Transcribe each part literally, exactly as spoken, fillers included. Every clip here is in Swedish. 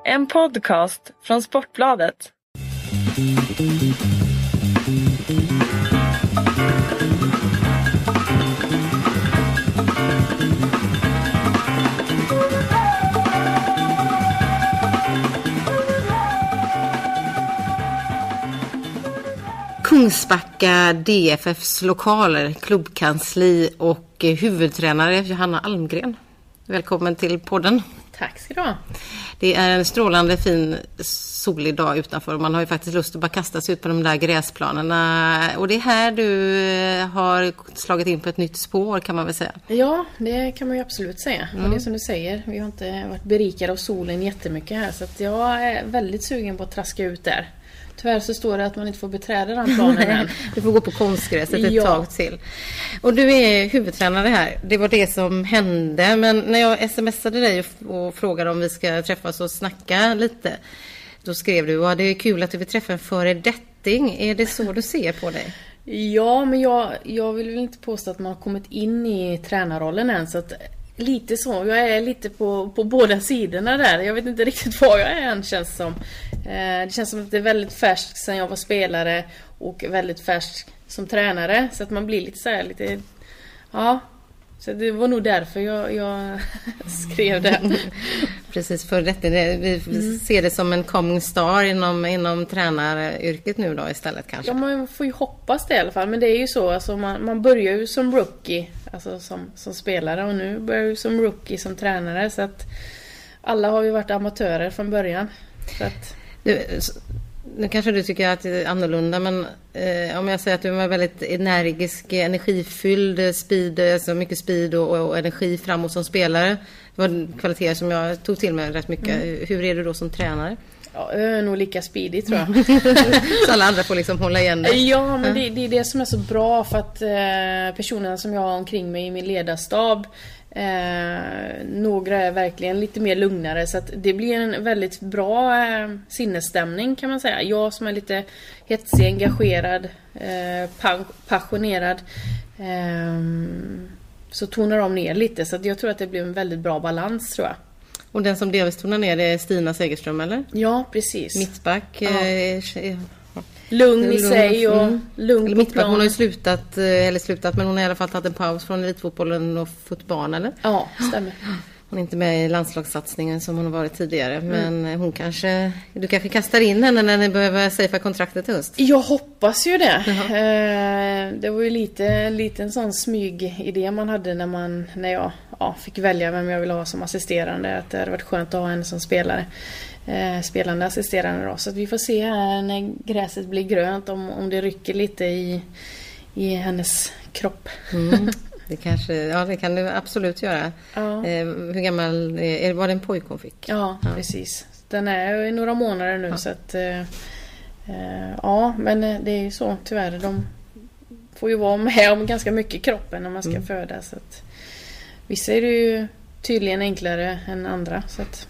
En podcast från Sportbladet. Kungsbacka D F F:s lokaler, klubbkansli och huvudtränare Johanna Almgren. Välkommen till podden. Tack ska du ha. Det är en strålande fin solig dag utanför. Man har ju faktiskt lust att bara kasta sig ut på de där gräsplanerna. Och det är här du har slagit in på ett nytt spår, kan man väl säga. Ja, det kan man ju absolut säga. Mm. Och det är som du säger, vi har inte varit berikade av solen jättemycket här. Så att jag är väldigt sugen på att traska ut där. Tyvärr så står det att man inte får beträda den planen än. Du får gå på konstgräset ett ja. tag till. Och du är huvudtränare här. Det var det som hände. Men när jag smsade dig och frågade om vi ska träffas och snacka lite, då skrev du att det är kul att du vill träffa en föredetting. Är det så du ser på dig? Ja, men jag, jag vill väl inte påstå att man har kommit in i tränarrollen än. Så att lite så. Jag är lite på, på båda sidorna där. Jag vet inte riktigt vad jag är än, känns som. Eh, det känns som att det är väldigt färskt sedan jag var spelare och väldigt färskt som tränare. Så att man blir lite så här, lite... Ja, så det var nog därför jag, jag skrev det. Precis, för detta. Vi mm. ser det som en coming star inom, inom tränaryrket nu då istället kanske. Ja, man får ju hoppas det i alla fall. Men det är ju så, alltså man, man börjar ju som rookie, alltså som, som spelare, och nu börjar ju som rookie som tränare. Så att alla har ju varit amatörer från början. Så att... Du, nu kanske du tycker att det är annorlunda, men eh, om jag säger att du var väldigt energisk, energifylld, speed, alltså mycket speed och, och energi framåt som spelare. Det var kvaliteter som jag tog till mig rätt mycket. Mm. Hur är du då som tränare? Ja, jag är nog lika speedig, tror jag. Så alla andra får liksom hålla igen det. Ja, men det, det är det som är så bra, för att eh, personerna som jag har omkring mig i min ledarstab, Eh, några är verkligen lite mer lugnare, så att det blir en väldigt bra eh, sinnesstämning, kan man säga. Jag som är lite hetsig, engagerad, eh, pa- passionerad, eh, så tonar de ner lite, så att jag tror att det blir en väldigt bra balans, tror jag. Och den som delvis tonar ner, det är Stina Segerström, eller? Ja, precis. Mittback. Ja. Eh, Lugn i sig och mm. lugn på plan. Hon har ju slutat, eller slutat, men hon har i alla fall tagit en paus från elitfotbollen och fotboll, eller? Ja, stämmer. Hon är inte med i landslagssatsningen som hon har varit tidigare, mm. men hon kanske, du kanske kastar in henne när ni behöver safea kontraktet i höst? Jag hoppas ju det. Uh-huh. Det var ju lite, lite en sån smygidé man hade när, man, när jag ja, fick välja vem jag ville ha som assisterande, att det hade varit skönt att ha henne som spelare. Eh, spelande assisterande då. Så att vi får se här när gräset blir grönt om, om det rycker lite i, i hennes kropp. Mm. Det kanske, ja, det kan det absolut göra. Ja. Eh, hur gammal är, var det en pojk hon fick? Ja, ja, precis. Den är i några månader nu, ja. Så att eh, eh, ja, men det är ju så tyvärr. De får ju vara med om ganska mycket kroppen när man ska mm. föda, så att vissa är det ju tydligen enklare än andra, så att...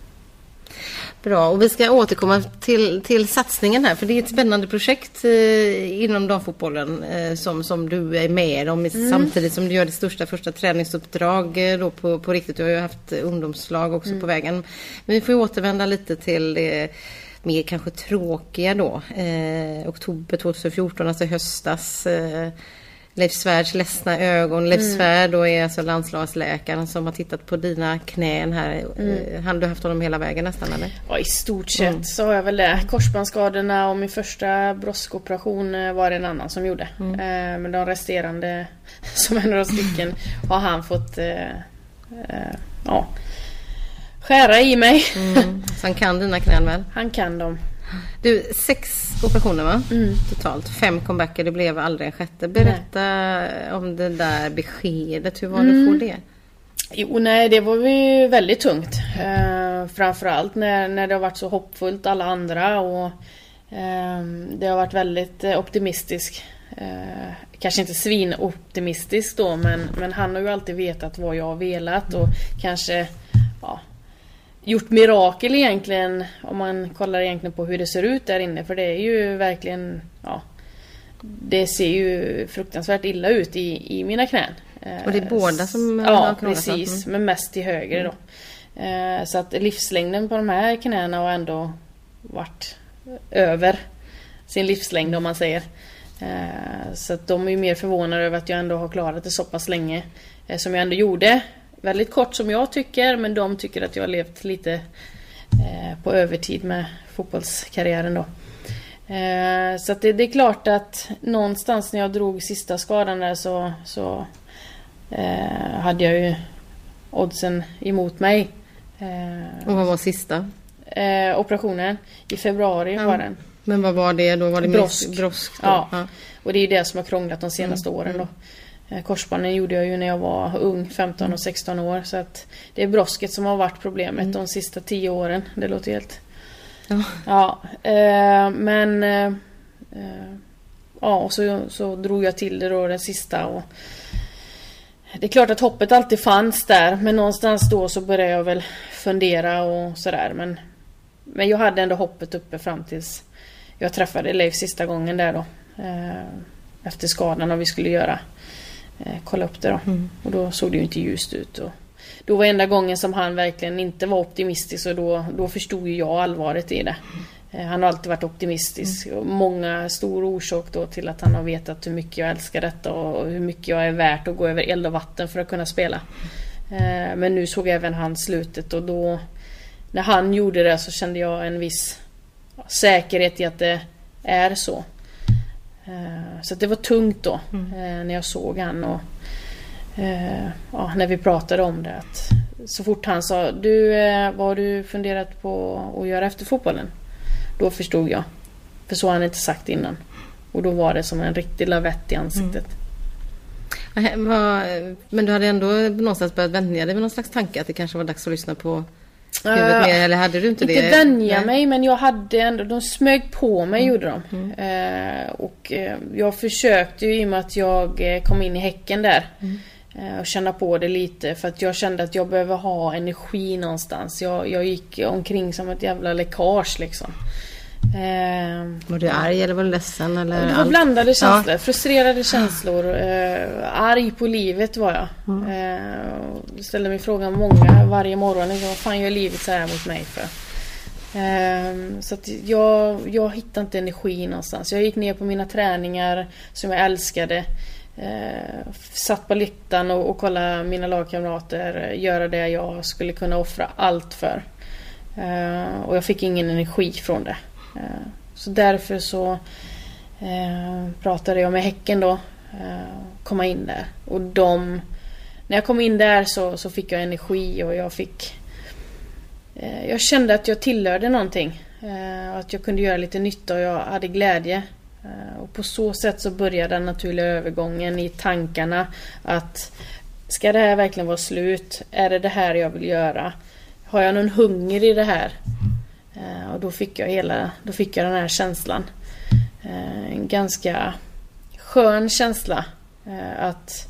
Bra, och vi ska återkomma till, till satsningen här, för det är ett spännande projekt eh, inom damfotbollen eh, som, som du är med om mm. samtidigt som du gör det största första träningsuppdrag eh, då på, på riktigt. Du har ju haft ungdomslag också mm. på vägen. Men vi får ju återvända lite till det mer kanske tråkiga då. Eh, oktober tjugohundrafjorton, alltså höstas. Eh, Leif Svärds ledsna ögon. Leif mm. Svärd då är alltså landslagsläkaren som har tittat på dina knän här. Mm. Han, du har haft honom hela vägen nästan, eller? Ja, i stort sett mm. så har jag väl det. Korsbandsskadorna och min första broskoperation var det en annan som gjorde. Mm. Eh, men de resterande, som är några stycken, har han fått eh, eh, ja, skära i mig. Mm. Så han kan dina knän väl? Han kan dem. Du, sex operationer va? Mm. Totalt. Fem comebacker, det blev aldrig en sjätte. Berätta nej. om det där beskedet. Hur var mm. det att få det? Jo, nej, det var ju väldigt tungt. Eh, framförallt när, när det har varit så hoppfullt alla andra. Och eh, det har varit väldigt optimistisk. Eh, kanske inte svinoptimistisk då, men, men han har ju alltid vetat vad jag har velat. Och kanske... ja, gjort mirakel egentligen, om man kollar egentligen på hur det ser ut där inne, för det är ju verkligen, ja, det ser ju fruktansvärt illa ut i, i mina knän. Och det är båda som ja, precis, men mest till höger då. Eh, så att livslängden på de här knäna har ändå varit över sin livslängd om man säger. Eh, så att de är ju mer förvånade över att jag ändå har klarat det så pass länge eh, som jag ändå gjorde. Väldigt kort som jag tycker, men de tycker att jag har levt lite eh, på övertid med fotbollskarriären då. Eh, så att det, det är klart att någonstans när jag drog sista skadan där så, så eh, hade jag ju oddsen emot mig. Eh, Och vad var sista? Eh, operationen i februari Ja. var den. Men vad var det då? Var det Brosk. Brosk, brosk då? Ja. Ja. Och det är ju det som har krånglat de senaste Mm. åren då. Eh, korsbanden gjorde jag ju när jag var ung, femton och sexton år. Så att det är brosket som har varit problemet Mm. de sista tio åren. Det låter helt... Ja. Ja, eh, men... Eh, eh, ja, och så, så drog jag till det då den sista och... Det är klart att hoppet alltid fanns där, men någonstans då så började jag väl fundera och sådär. Men, men jag hade ändå hoppet uppe fram tills jag träffade Leif sista gången där då. Eh, efter skadan och vi skulle göra, eh, kolla upp det då. Mm. Och då såg det ju inte ljust ut. Och då var enda gången som han verkligen inte var optimistisk och då, då förstod ju jag allvaret i det. Eh, han har alltid varit optimistisk och många stor orsak då till att han har vetat hur mycket jag älskar detta och hur mycket jag är värt att gå över eld och vatten för att kunna spela. Eh, men nu såg även han slutet och då när han gjorde det så kände jag en viss säkerhet i att det är så. Eh, så att det var tungt då Mm. eh, när jag såg han och eh, ja, när vi pratade om det att så fort han sa du, eh, vad har du funderat på att göra efter fotbollen? Då förstod jag. För så har han inte sagt innan. Och då var det som en riktig lavett i ansiktet. Mm. Vad- Men du hade ändå någonstans börjat vänja dig med någon slags tanke att det kanske var dags att lyssna på huvudet Uh, mer, eller hade du inte det? Inte vänja Nej. mig, men jag hade ändå, de smög på mig Mm. gjorde de. Eh, och eh, jag försökte ju i och med att jag eh, kom in i Häcken där Mm. eh, och känna på det lite för att jag kände att jag behöver ha energi någonstans. Jag, jag gick omkring som ett jävla läckage liksom. Eh, Var du arg eller var du ledsen? Eller Det var allt? blandade känslor, frustrerade känslor, eh, arg på livet var jag. Mm. Eh, ställde mig frågan många varje morgon, vad fan gör livet så här mot mig för? Eh, så att jag, jag hittade inte energi någonstans. Jag gick ner på mina träningar som jag älskade. Eh, satt på läktaren och, och kollade mina lagkamrater göra det jag skulle kunna offra allt för. Eh, och jag fick ingen energi från det. Eh, så därför så eh, pratade jag med Häcken då. Eh, komma in där. Och de, när jag kom in där så, så fick jag energi och jag fick eh, jag kände att jag tillhörde någonting. Eh, att jag kunde göra lite nytta och jag hade glädje. Eh, och på så sätt så började den naturliga övergången i tankarna att ska det här verkligen vara slut? Är det det här jag vill göra? Har jag någon hunger i det här? Eh, och då fick jag hela, då fick jag den här känslan. Eh, en ganska skön känsla. Eh, att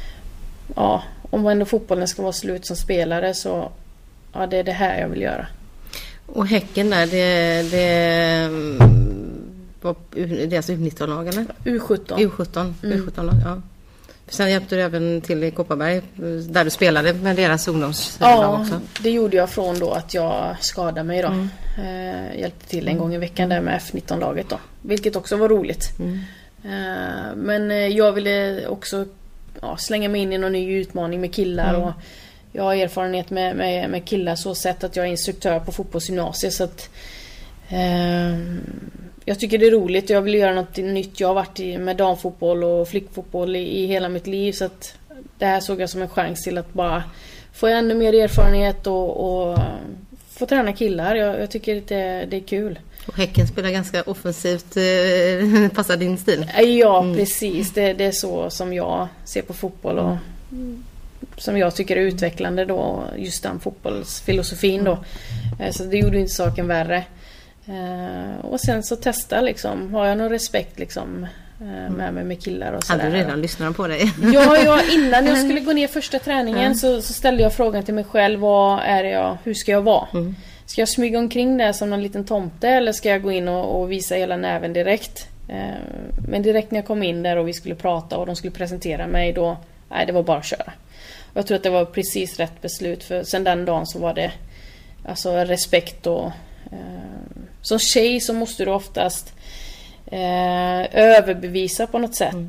ja, om ändå fotbollen ska vara slut som spelare så ja, det är det här jag vill göra. Och Häcken där, det, det var det är alltså U nitton-lag eller? U sjutton. U sjutton, Mm. U sjutton-lag, ja. Sen hjälpte du även till i Kopparberg där du spelade med deras ungdomslag Ja, också. det gjorde jag från då att jag skadade mig då. Mm. Eh, hjälpte till en gång i veckan där med F nitton-laget då. Vilket också var roligt. Mm. Eh, men eh, jag ville också ja, slänga mig in i någon ny utmaning med killar Mm. och jag har erfarenhet med, med, med killar så sätt att jag är instruktör på fotbollsgymnasiet så att eh, jag tycker det är roligt och jag vill göra något nytt. Jag har varit i, med damfotboll och flickfotboll i, i hela mitt liv så att det här såg jag som en chans till att bara få ännu mer erfarenhet och, och få träna killar. Jag, jag tycker att det, det är kul. Och Häcken spelar ganska offensivt, eh, passar din stil. Ja, Mm. precis. Det, det är så som jag ser på fotboll och som jag tycker är utvecklande då, just den fotbollsfilosofin då. Eh, Så det gjorde inte saken värre. Eh, Och sen så testa liksom, har jag någon respekt liksom eh, med mig med killar och sådär. Hade du redan lyssnat på dig? Ja, ja, innan jag skulle gå ner första träningen Mm. så, så ställde jag frågan till mig själv, vad är jag, hur ska jag vara? Mm. Ska jag smyga omkring där som någon liten tomte eller ska jag gå in och, och visa hela näven direkt? Eh, men direkt när jag kom in där och vi skulle prata och de skulle presentera mig då, nej det var bara att köra. Jag tror att det var precis rätt beslut, för sen den dagen så var det alltså respekt och eh, som tjej så måste du oftast eh, överbevisa på något sätt. Mm.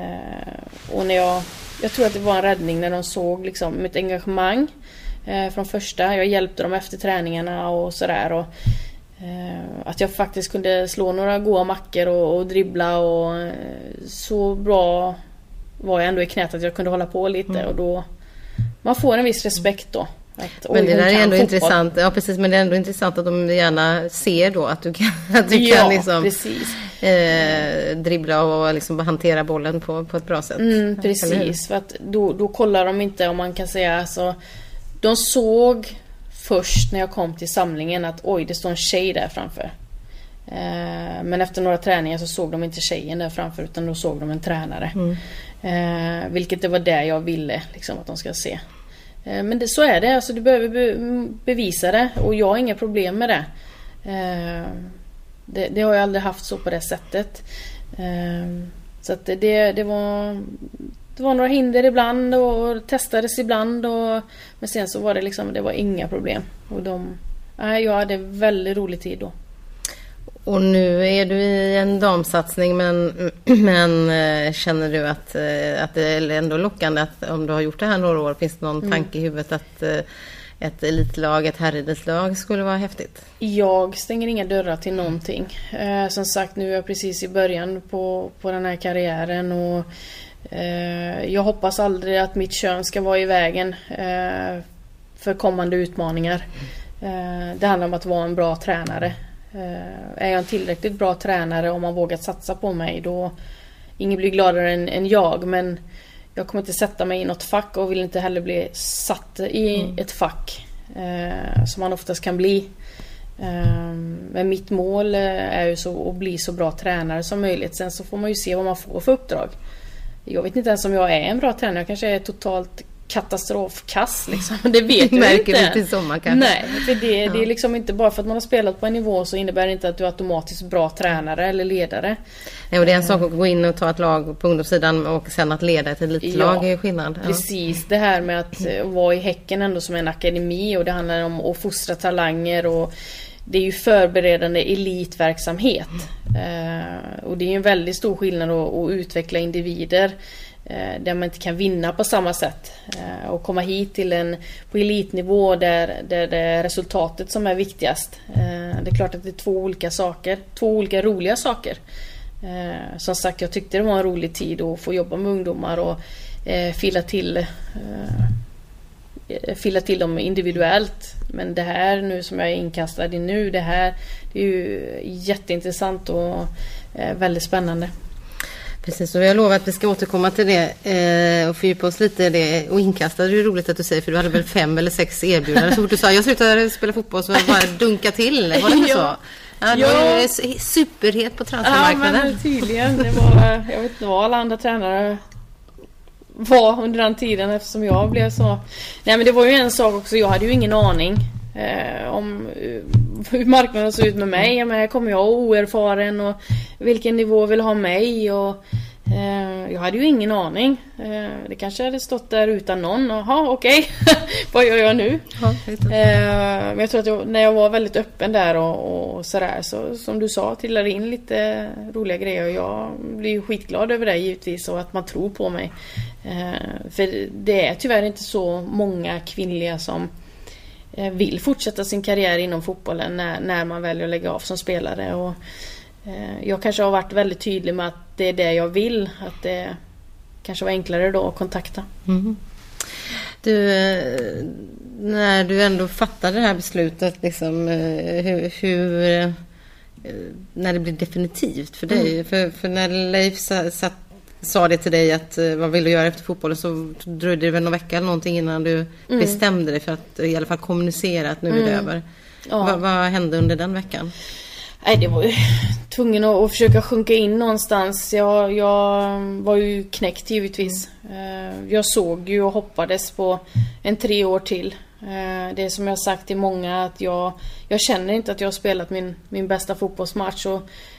Eh, och när jag jag tror att det var en räddning när de såg liksom mitt engagemang eh, från första. Jag hjälpte dem efter träningarna och sådär, och eh, att jag faktiskt kunde slå några goda mackor och, och dribbla, och eh, så bra var jag ändå i knät att jag kunde hålla på lite. Mm. Och då man får en viss respekt då. Att, men det där är ändå fotboll. Intressant. Ja, precis, men det är ändå intressant att de gärna ser då att du kan, att du ja, kan liksom precis. Eh, dribbla och liksom hantera bollen på, på ett bra sätt. Mm, precis, för att då, då kollar de inte, om man kan säga, alltså, de såg först när jag kom till samlingen att oj, det står en tjej där framför. Eh, men efter några träningar så såg de inte tjejen där framför, utan då såg de en tränare. Mm. Eh, vilket det var det jag ville liksom, att de ska se. Eh, men det, så är det, alltså, du behöver be, bevisa det, och jag har inga problem med det. Eh, det. Det har jag aldrig haft så på det sättet. Eh, så att det, det var det var några hinder ibland och testades ibland, och, men sen så var det liksom, det var inga problem. Och de, nej, jag hade väldigt rolig tid då. Och nu är du i en damsatsning, men, men känner du att, att det är ändå lockande att om du har gjort det här några år, finns det någon mm. tanke i huvudet att ett elitlag, ett herridslag skulle vara häftigt? Jag stänger inga dörrar till någonting. Eh, som sagt, nu är jag precis i början på, på den här karriären, och eh, jag hoppas aldrig att mitt kön ska vara i vägen eh, för kommande utmaningar. Eh, det handlar om att vara en bra tränare. Eh, är jag en tillräckligt bra tränare, om man vågar satsa på mig, då ingen blir gladare än, än jag, men jag kommer inte sätta mig i något fack och vill inte heller bli satt i mm. ett fack eh, som man oftast kan bli. Eh, men mitt mål är ju så att bli så bra tränare som möjligt. Sen så får man ju se vad man får för uppdrag. Jag vet inte ens om jag är en bra tränare. Jag kanske är totalt katastrofkass liksom. Det vet du märker inte. Lite i sommar, kanske. Nej, för det, ja. det är liksom inte bara för att man har spelat på en nivå, så innebär det inte att du är automatiskt bra tränare eller ledare. Ja, och det är en sak att gå in och ta ett lag på ungdomssidan, och sen att leda ett elitlag ja, är skillnad. Ja. Precis, det här med att vara i Häcken ändå som en akademi, och det handlar om att fostra talanger, och det är ju förberedande elitverksamhet. Mm. Eh, och det är en väldigt stor skillnad att, att utveckla individer eh, där man inte kan vinna på samma sätt. Eh, och komma hit till en på elitnivå där, där det är resultatet som är viktigast. Eh, det är klart att det är två olika saker, två olika roliga saker. Eh, som sagt, jag tyckte det var en rolig tid att få jobba med ungdomar och eh, fylla till eh, fylla till dem individuellt. Men det här nu som jag är inkastad i nu, det här det är ju jätteintressant och eh, väldigt spännande. Precis, och jag lovar att vi ska återkomma till det eh, och fördjupa oss lite i det. Och inkastad, det är ju roligt att du säger, för du hade väl fem eller sex erbjudanden. Så fort du sa, jag slutade spela fotboll, så bara dunka till. Var det inte så? Ja, det var ju superhet på transfermarknaden. Ja, men tydligen. Det var, jag vet inte vad alla andra tränare var under den tiden, eftersom jag blev så. Nej, men det var ju en sak också, jag hade ju ingen aning eh, om hur marknaden såg ut med mig. Men jag kommer jag oerfaren, och vilken nivå vill ha mig, och eh, jag hade ju ingen aning. Eh, det kanske hade stått där utan någon. Jaha, okej. Okay. Vad gör jag nu? Ja, eh, men jag tror att jag, när jag var väldigt öppen där och, och sådär, så som du sa, tillade in lite roliga grejer, och jag blir ju skitglad över det givetvis, och att man tror på mig. Eh, för det är tyvärr inte så många kvinnliga som eh, vill fortsätta sin karriär inom fotbollen när, när man väljer att lägga av som spelare, och eh, jag kanske har varit väldigt tydlig med att det är det jag vill, att det kanske var enklare då att kontakta. Mm. Du, när du ändå fattade det här beslutet liksom, hur, hur när det blir definitivt för dig, mm. för, för när Leif satt sa det till dig att vad vill du göra efter fotbollen, så dröjde det väl någon vecka eller någonting innan du mm. bestämde dig för att i alla fall kommunicera att nu är det mm. över. Ja. Va, vad hände under den veckan? Nej, det var ju tvungen att, att försöka sjunka in någonstans. Jag, jag var ju knäckt givetvis. Mm. Jag såg ju och hoppades på en tre år till. Det är som jag har sagt till många, att jag, jag känner inte att jag har spelat min, min bästa fotbollsmatch, och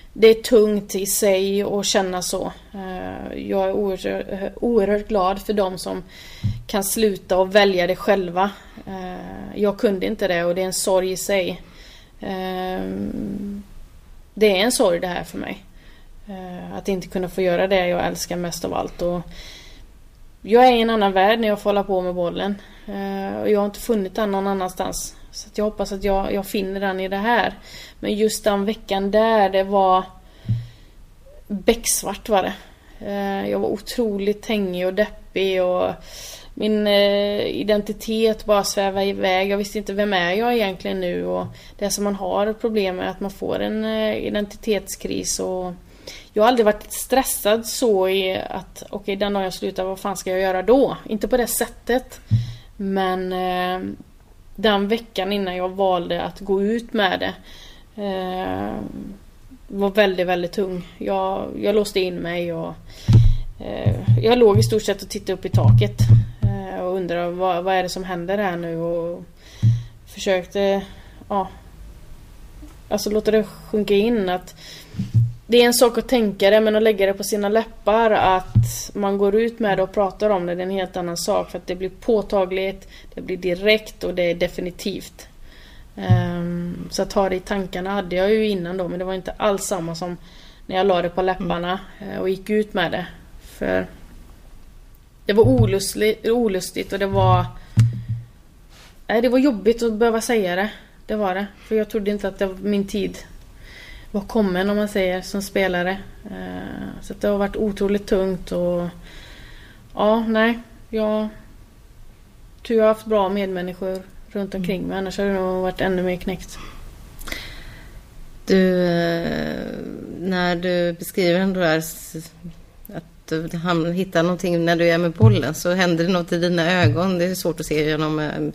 det är tungt i sig att känna så. Jag är oerhört, oerhört glad för dem som kan sluta och välja det själva. Jag kunde inte det och det är en sorg i sig. Det är en sorg det här för mig. Att inte kunna få göra det jag älskar mest av allt. Och jag är i en annan värld när jag får hålla på med bollen. Och jag har inte funnit den någon annanstans. Så att jag hoppas att jag, jag finner den i det här. Men just den veckan där, det var becksvart var det. Jag var otroligt hängig och deppig och min identitet bara svävade iväg. Jag visste inte vem är jag egentligen nu, och det som man har problem med är att man får en identitetskris. Och jag har aldrig varit stressad så i att okej, okay, den dagen jag slutar, vad fan ska jag göra då? Inte på det sättet. Men eh, den veckan innan jag valde att gå ut med det eh, var väldigt, väldigt tung. Jag, jag låste in mig och eh, jag låg i stort sett och tittade upp i taket eh, och undrade vad, vad är det som händer här nu, och försökte ja, alltså låta det sjunka in att det är en sak att tänka det, men att lägga det på sina läppar, att man går ut med det och pratar om det, det är en helt annan sak. För att det blir påtagligt, det blir direkt och det är definitivt. Um, så att ha det i tankarna hade jag ju innan då, men det var inte alls samma som när jag la det på läpparna och gick ut med det. För det var olustigt, olustigt och det var nej, det var jobbigt att behöva säga det. Det var det. För jag trodde inte att det var min tid var kommen, om man säger, som spelare. Så att det har varit otroligt tungt och ja, nej, jag tror jag har haft bra medmänniskor runt omkring mig, annars har det nog varit ännu mer knäckt. Du, när du beskriver ändå där att du hittar någonting när du är med bollen, så händer det något i dina ögon. Det är svårt att se genom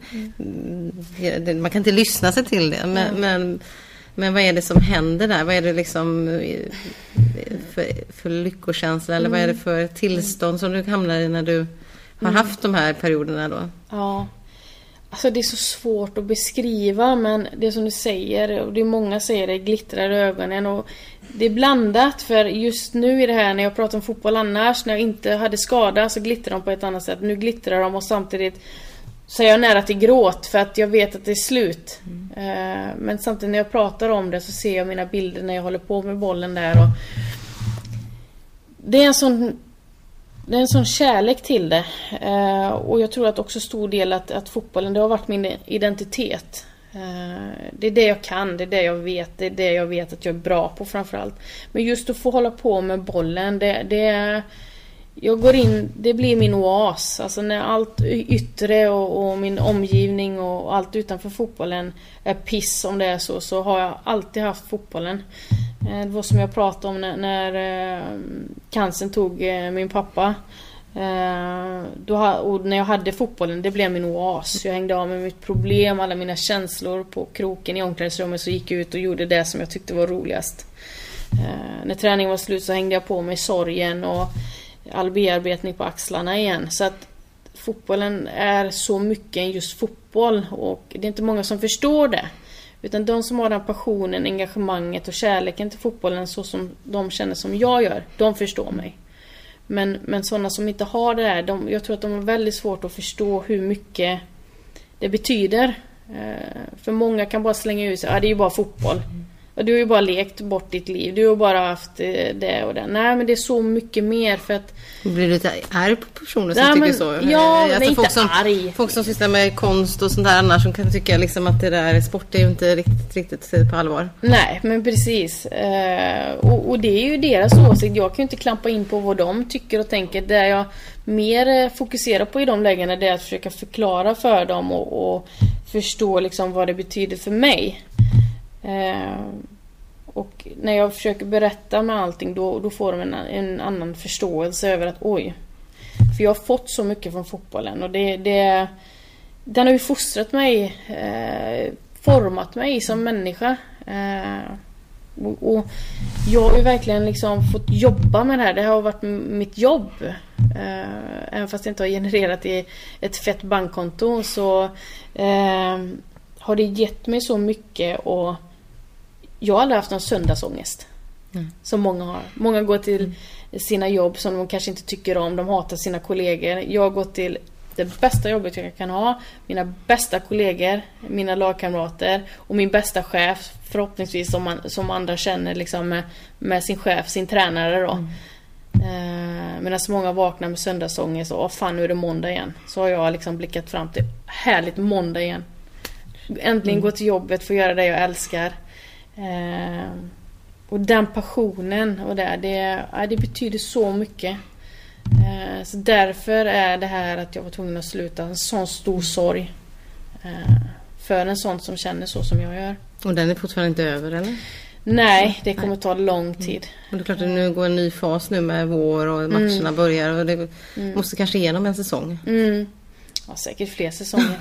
mm. man kan inte lyssna sig till det, men, mm. men Men vad är det som händer där? Vad är det liksom för, för lyckokänsla? Eller mm. vad är det för tillstånd som du hamnar i när du har mm. haft de här perioderna då? Ja, alltså det är så svårt att beskriva, men det som du säger, och det är många säger, det glittrar i ögonen, och det är blandat. För just nu i det här, när jag pratar om fotboll annars, när jag inte hade skada, så glittrar de på ett annat sätt. Nu glittrar de och samtidigt så är jag nära till gråt för att jag vet att det är slut. Mm. Men samtidigt när jag pratar om det så ser jag mina bilder när jag håller på med bollen där. Och det är en sån, det är en sån kärlek till det. Och jag tror att också stor del att, att fotbollen, det har varit min identitet. Det är det jag kan, det är det jag vet, det är det jag vet att jag är bra på framförallt. Men just att få hålla på med bollen, det, det är... Jag går in, det blir min oas. Alltså när allt yttre och, och min omgivning och allt utanför fotbollen är piss, om det är så, så har jag alltid haft fotbollen. Det var som jag pratade om när, när cancern tog min pappa. Då, och när jag hade fotbollen, det blev min oas. Jag hängde av med mitt problem, alla mina känslor på kroken i omklädningsrummet, så gick jag ut och gjorde det som jag tyckte var roligast. När träningen var slut så hängde jag på mig sorgen och all bearbetning på axlarna igen. Så att fotbollen är så mycket än just fotboll, och det är inte många som förstår det, utan de som har den passionen, engagemanget och kärleken till fotbollen så som de känner som jag gör, de förstår mig. Men, men sådana som inte har det här, de, jag tror att de har väldigt svårt att förstå hur mycket det betyder. För många kan bara slänga ut sig, ja, det är ju bara fotboll. Du har ju bara lekt bort ditt liv. Du har bara haft det och det. Nej, men det är så mycket mer, för att... Blir du lite arg på personer som nej, tycker men, så? Ja, alltså, nej, folk inte som, arg. Folk som sysslar med konst och sånt där annars, som kan tycka liksom att det där sport är ju inte riktigt, riktigt på allvar. Nej, men precis. Eh, och, och det är ju deras åsikt. Jag kan ju inte klampa in på vad de tycker och tänker. Det jag mer fokuserar på i de lägena, det är att försöka förklara för dem och, och förstå liksom vad det betyder för mig. Eh, Och när jag försöker berätta med allting, då, då får de en, en annan förståelse över att oj, för jag har fått så mycket från fotbollen, och det, det den har ju fostrat mig, eh, format mig som människa, eh, och, och jag har ju verkligen liksom fått jobba med det här. Det har varit mitt jobb, eh, även fast det inte har genererat i ett fett bankkonto, så eh, har det gett mig så mycket. Och jag har aldrig haft någon söndagsångest. Mm. Som många har. Många går till mm. sina jobb som de kanske inte tycker om. De hatar sina kollegor. Jag går till det bästa jobbet jag kan ha. Mina bästa kollegor, mina lagkamrater och min bästa chef. Förhoppningsvis som, man, som andra känner liksom med, med sin chef, sin tränare då. Mm. Eh, medan många vaknar med söndagsångest och åh fan, nu är det måndag igen. Så har jag liksom blickat fram till härligt måndag igen. Äntligen mm. gå till jobbet för att göra det jag älskar. Eh, och den passionen och det, det, ja, det betyder så mycket. Eh, så därför är det här att jag var tvungen att sluta en sån stor sorg. Eh, för en sån som känner så som jag gör. Och den är fortfarande inte över, eller? Nej, det kommer ta lång tid. Mm. Och det är klart att nu går en ny fas nu med vår och matcherna mm. börjar och det mm. måste kanske igenom en säsong. Mm. Ja, säkert fler säsonger.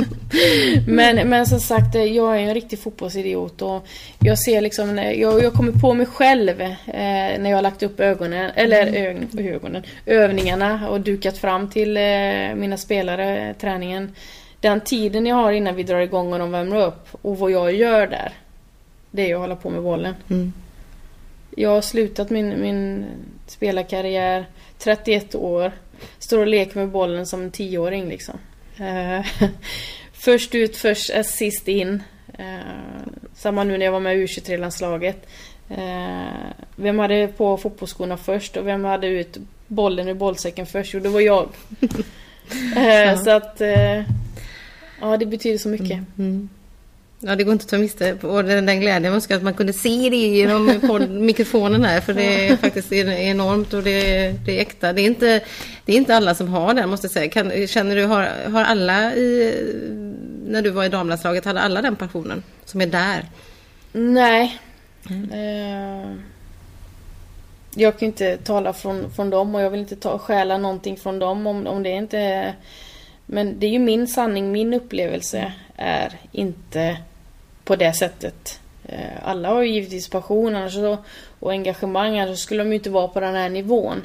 men, men som sagt, jag är en riktig fotbollsidiot och jag ser liksom, jag, jag kommer på mig själv eh, när jag har lagt upp ögonen, eller mm. ö, ögonen, övningarna och dukat fram till eh, mina spelare, träningen. Den tiden jag har innan vi drar igång och de värmer upp och vad jag gör där, det är att hålla på med bollen. Mm. Jag har slutat min, min spelarkarriär, trettioett år. Står och leker med bollen som en tioåring liksom. Uh, först ut, först sist in. Uh, samma nu när jag var med i U tjugotre-landslaget. Uh, vem hade på fotbollsskorna först och vem hade ut bollen ur bollsäcken först? Jo, det var jag. uh, ja. Så att uh, ja, det betyder så mycket. Mm. Mm. Ja, det går inte att ta miste på den, den glädjen. Jag önskar att man kunde se det genom mikrofonen här. För det är faktiskt enormt och det är, det är äkta. Det är, inte, det är inte alla som har det, måste jag säga. Kan, känner du, har, har alla i, när du var i damlandslaget, hade alla den passionen som är där? Nej. Mm. Uh, jag kan inte tala från, från dem och jag vill inte ta, stjäla någonting från dem om, om det inte... Men det är ju min sanning, min upplevelse är inte på det sättet. Alla har ju givetvis passion annars och engagemang, annars skulle de ju inte vara på den här nivån.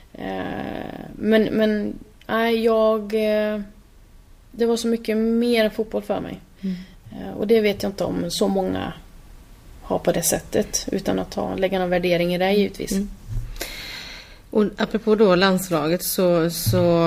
Men, men nej, jag... Det var så mycket mer än fotboll för mig. Mm. Och det vet jag inte om så många har på det sättet, utan att ta, lägga någon värdering i det givetvis. Mm. Och apropå då landslaget så... så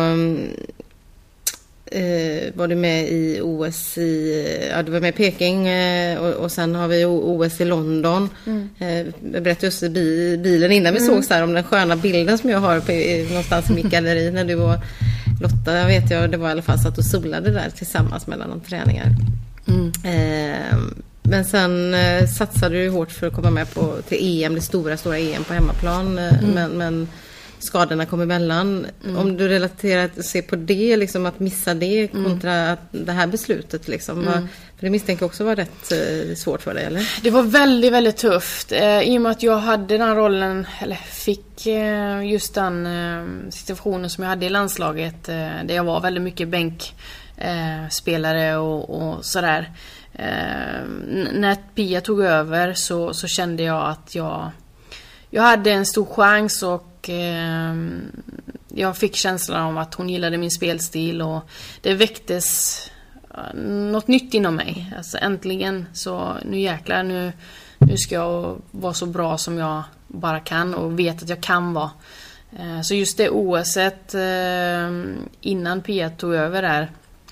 Eh, var du med i O S i, ja, du var med i Peking eh, och, och sen har vi O S i London. Mm. Eh, jag berättade just i bi, bilen innan vi mm. såg så här om den sköna bilden som jag har på, i, någonstans i mitt galleri när du och Lotta, jag vet jag, det var i alla fall så att du solade där tillsammans mellan de träningar. Mm. Eh, men sen eh, satsade du hårt för att komma med på, till E M, det stora, stora E M på hemmaplan. Eh, mm. men, men skadorna kom emellan. Mm. Om du relaterar att se på det, liksom att missa det kontra mm. att det här beslutet liksom. Mm. För det misstänker också var rätt eh, svårt för dig, eller? Det var väldigt, väldigt tufft. Eh, I och med att jag hade den rollen, eller fick eh, just den eh, situationen som jag hade i landslaget. Eh, där jag var väldigt mycket bänkspelare eh, och, och sådär. Eh, n- när Pia tog över så, så kände jag att jag, jag hade en stor chans och Och eh, jag fick känslan av att hon gillade min spelstil och det väcktes något nytt inom mig. Alltså äntligen så nu jäklar, nu, nu ska jag vara så bra som jag bara kan och vet att jag kan vara. Eh, så just det O S-et eh, innan Pia tog över där,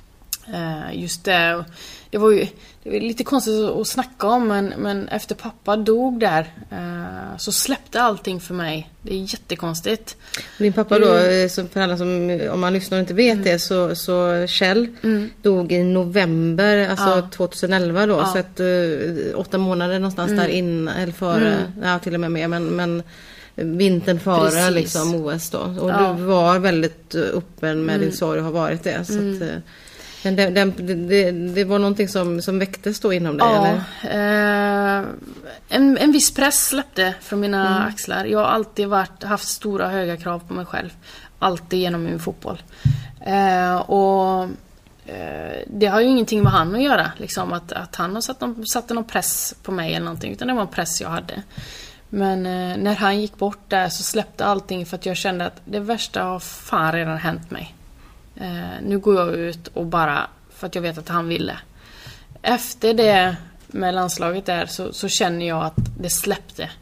eh, just det, det var ju det var lite konstigt att snacka om, men, men efter pappa dog där eh, så släppte allting för mig. Det är jättekonstigt. Din pappa då, mm. som för alla som, om man lyssnar och inte vet mm. det, så, så Kjell mm. dog i november, alltså ja. tjugoelva då, ja. Så att uh, åtta månader någonstans mm. där in, eller före, mm. ja till och med mer, men, men vintern före liksom O S då. Och ja. Du var väldigt öppen med mm. din sorg och har varit det, så mm. att... Men det, det, det, det var någonting som, som väcktes då inom dig, ja, eller? Eh, en, en viss press släppte från mina mm. axlar. Jag har alltid varit, haft stora höga krav på mig själv. Alltid genom min fotboll. Eh, och eh, det har ju ingenting med han att göra. Liksom, att, att han har satt någon, satt någon press på mig eller någonting. Utan det var en press jag hade. Men eh, när han gick bort där så släppte allting för att jag kände att det värsta har fan redan hänt mig. Uh, nu går jag ut och bara för att jag vet att han ville. Efter det med landslaget där så, så känner jag att det släppte.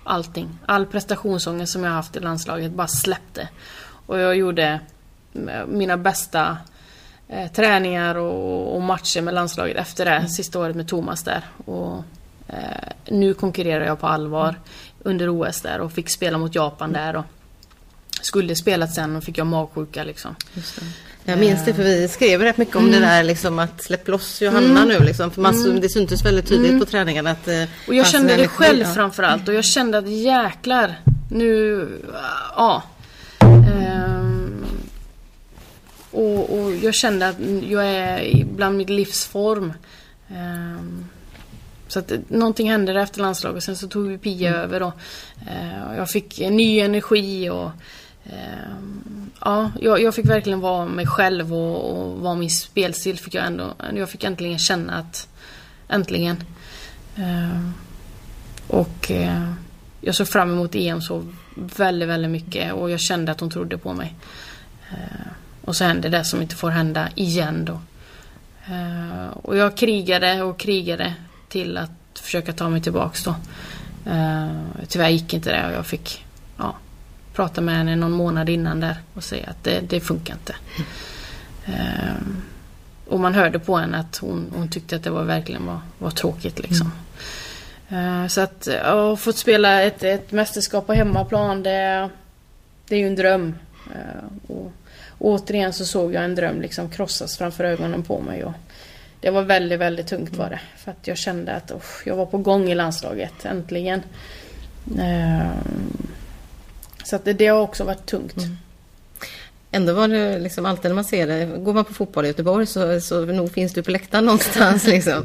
allting. All prestationsångest som jag haft i landslaget bara släppte. Och jag gjorde mina bästa eh, träningar och, och matcher med landslaget efter det. Mm. Sista året med Thomas där. Och eh, nu konkurrerar jag på allvar mm. under O S där och fick spela mot Japan mm. där. Och skulle spelat sen och fick jag magsjuka liksom. Just det. Jag minns det, för vi skrev rätt mycket om mm. det där liksom, att släpp loss Johanna mm. nu liksom, för man, mm. det syntes väldigt tydligt mm. på träningen att, och jag kände det själv ja. framförallt, och jag kände att jäklar nu ja ehm, och, och jag kände att jag är bland mitt livsform, ehm, så att någonting hände där efter landslaget, och sen så tog vi Pia mm. över och eh, jag fick en ny energi och ja, jag, jag fick verkligen vara mig själv och, och vara min spelstil fick jag ändå. Jag fick äntligen känna att äntligen uh, och uh, jag såg fram emot E M så väldigt, väldigt mycket, och jag kände att hon trodde på mig. Uh, och så hände det som inte får hända igen då. Uh, och jag krigade och krigade till att försöka ta mig tillbaks då. Uh, tyvärr gick inte det, och jag fick ja prata med henne någon månad innan där och säga att det, det funkar inte. Mm. Um, och man hörde på henne att hon, hon tyckte att det var verkligen var, var tråkigt liksom. Mm. Uh, så att jag har fått spela ett, ett mästerskap på hemmaplan, det, det är ju en dröm. Uh, och, och återigen så såg jag en dröm liksom krossas framför ögonen på mig, och det var väldigt, väldigt tungt var det. För att jag kände att oh, jag var på gång i landslaget, äntligen. Uh, Så att det, det har också varit tungt. Mm. Ändå var det liksom alltid när man ser det, går man på fotboll i Göteborg så, så nog finns du på läktaren någonstans liksom.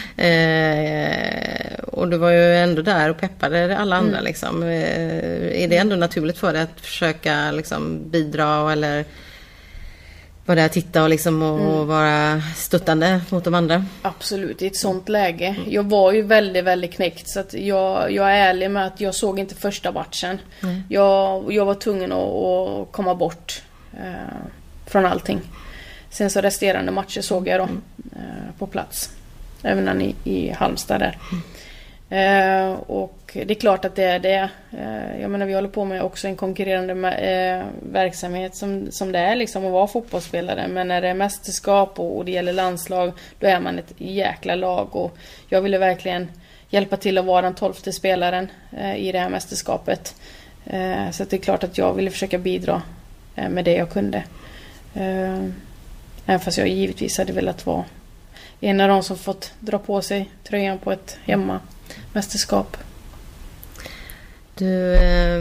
Eh, och du var ju ändå där och peppade alla andra mm. liksom. Eh, är det ändå naturligt för dig att försöka liksom bidra eller vara där och titta och, liksom, och mm. vara stöttande mot de andra? Absolut, i ett sånt läge. Jag var ju väldigt, väldigt knäckt, så att jag, jag är ärlig med att jag såg inte första matchen. Mm. Jag, jag var tvungen att, att komma bort eh, från allting. Sen så resterande matcher såg jag då mm. eh, på plats. Även i, i Halmstad där. Mm. Eh, och det är klart att det är det. Eh, jag menar, vi håller på med också en konkurrerande eh, verksamhet som, som det är liksom att vara fotbollsspelare. Men när det är mästerskap och, och det gäller landslag, då är man ett jäkla lag. Och jag ville verkligen hjälpa till att vara den tolfte spelaren eh, i det här mästerskapet. Eh, så att det är klart att jag ville försöka bidra eh, med det jag kunde. Eh, även fast jag givetvis hade velat vara en av de som fått dra på sig tröjan på ett hemma mästerskap. Du, eh,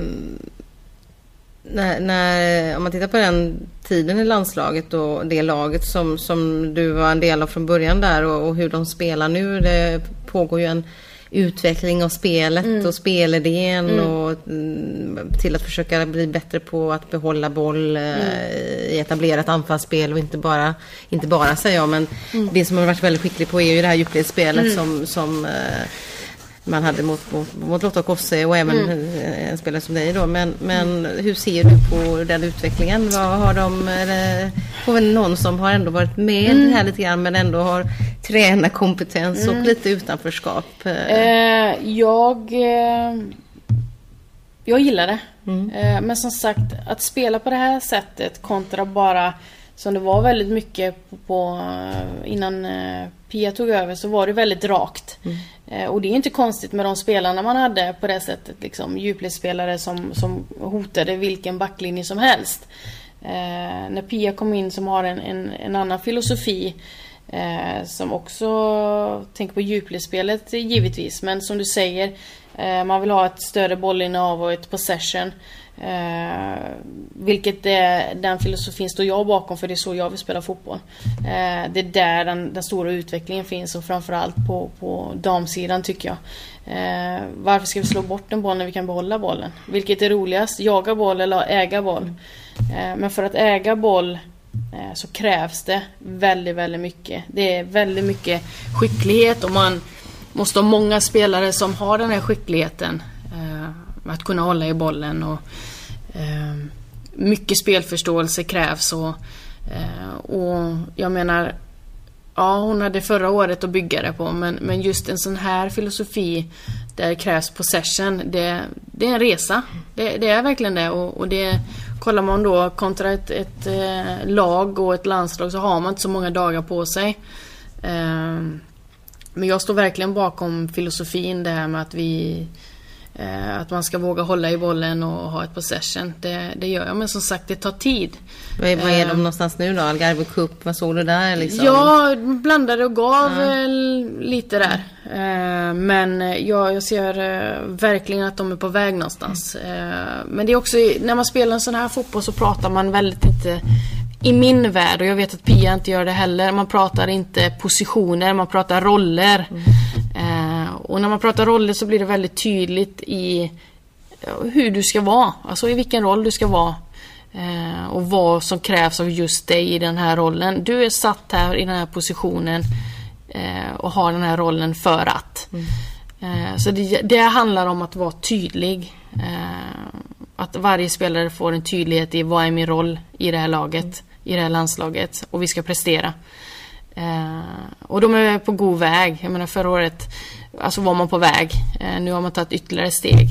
när, när, om man tittar på den tiden i landslaget och det laget som, som du var en del av från början där och, och hur de spelar nu, det pågår ju en utveckling av spelet mm. och spelidén mm. och mm, till att försöka bli bättre på att behålla boll mm. eh, i etablerat anfallsspel och inte bara, inte bara säger jag, men mm. det som man har varit väldigt skicklig på är ju det här djupledsspelet mm. som, som eh, man hade mot, mot, mot Lotta Kosse och även mm. en spelare som dig då. Men, men hur ser du på den utvecklingen? Vad har de, eller, får väl någon som har ändå varit med mm. här lite grann men ändå har tränarkompetens mm. och lite utanförskap? Eh, jag eh, jag gillar det. Mm. Eh, men som sagt, att spela på det här sättet kontra bara som det var väldigt mycket på, på innan eh, Pia tog över, så var det väldigt rakt. Mm. Eh, och det är inte konstigt med de spelarna man hade på det sättet, liksom djupledsspelare som, som hotade vilken backlinje som helst. Eh, när Pia kom in som har en, en, en annan filosofi eh, som också tänker på djupledsspelet givetvis, men som du säger, eh, man vill ha ett större bollinnehav och ett possession. Eh, vilket är den filosofin står jag bakom, för det är så jag vill spela fotboll. eh, Det är där den, den stora utvecklingen finns, och framförallt på, på damsidan tycker jag. eh, Varför ska vi slå bort en boll när vi kan behålla bollen? Vilket är roligast, jaga boll eller äga boll? eh, Men för att äga boll eh, så krävs det väldigt, väldigt mycket. Det är väldigt mycket skicklighet, och man måste ha många spelare som har den här skickligheten eh, att kunna hålla i bollen, och eh, mycket spelförståelse krävs, och, eh, och jag menar, ja, hon hade förra året att bygga det på, men, men just en sån här filosofi där det krävs possession, det, det är en resa. Det, det är verkligen det. Och, och det kollar man då kontra ett, ett eh, lag och ett landslag så har man inte så många dagar på sig. Eh, men jag står verkligen bakom filosofin det här med att vi eh, att man ska våga hålla i bollen och ha ett possession. Det, det gör jag, men som sagt det tar tid. Vad är, vad är de någonstans nu då? Algarve Cup, vad såg du där liksom? Ja, blandade och gav Ja. lite där. Eh, men jag, jag ser eh, verkligen att de är på väg någonstans. Eh, men det är också, när man spelar en sån här fotboll så pratar man väldigt inte, i min värld, och jag vet att Pia inte gör det heller, man pratar inte positioner, man pratar roller. Mm. Eh, och när man pratar roller så blir det väldigt tydligt i hur du ska vara, alltså i vilken roll du ska vara. Eh, och vad som krävs av just dig i den här rollen. Du är satt här i den här positionen eh, och har den här rollen för att. Mm. Eh, så det, det handlar om att vara tydlig. Eh, att varje spelare får en tydlighet i vad är min roll i det här laget, mm. i det här landslaget, och vi ska prestera. Eh, och de är på god väg. Jag menar förra året alltså var man på väg. Eh, nu har man tagit ytterligare steg.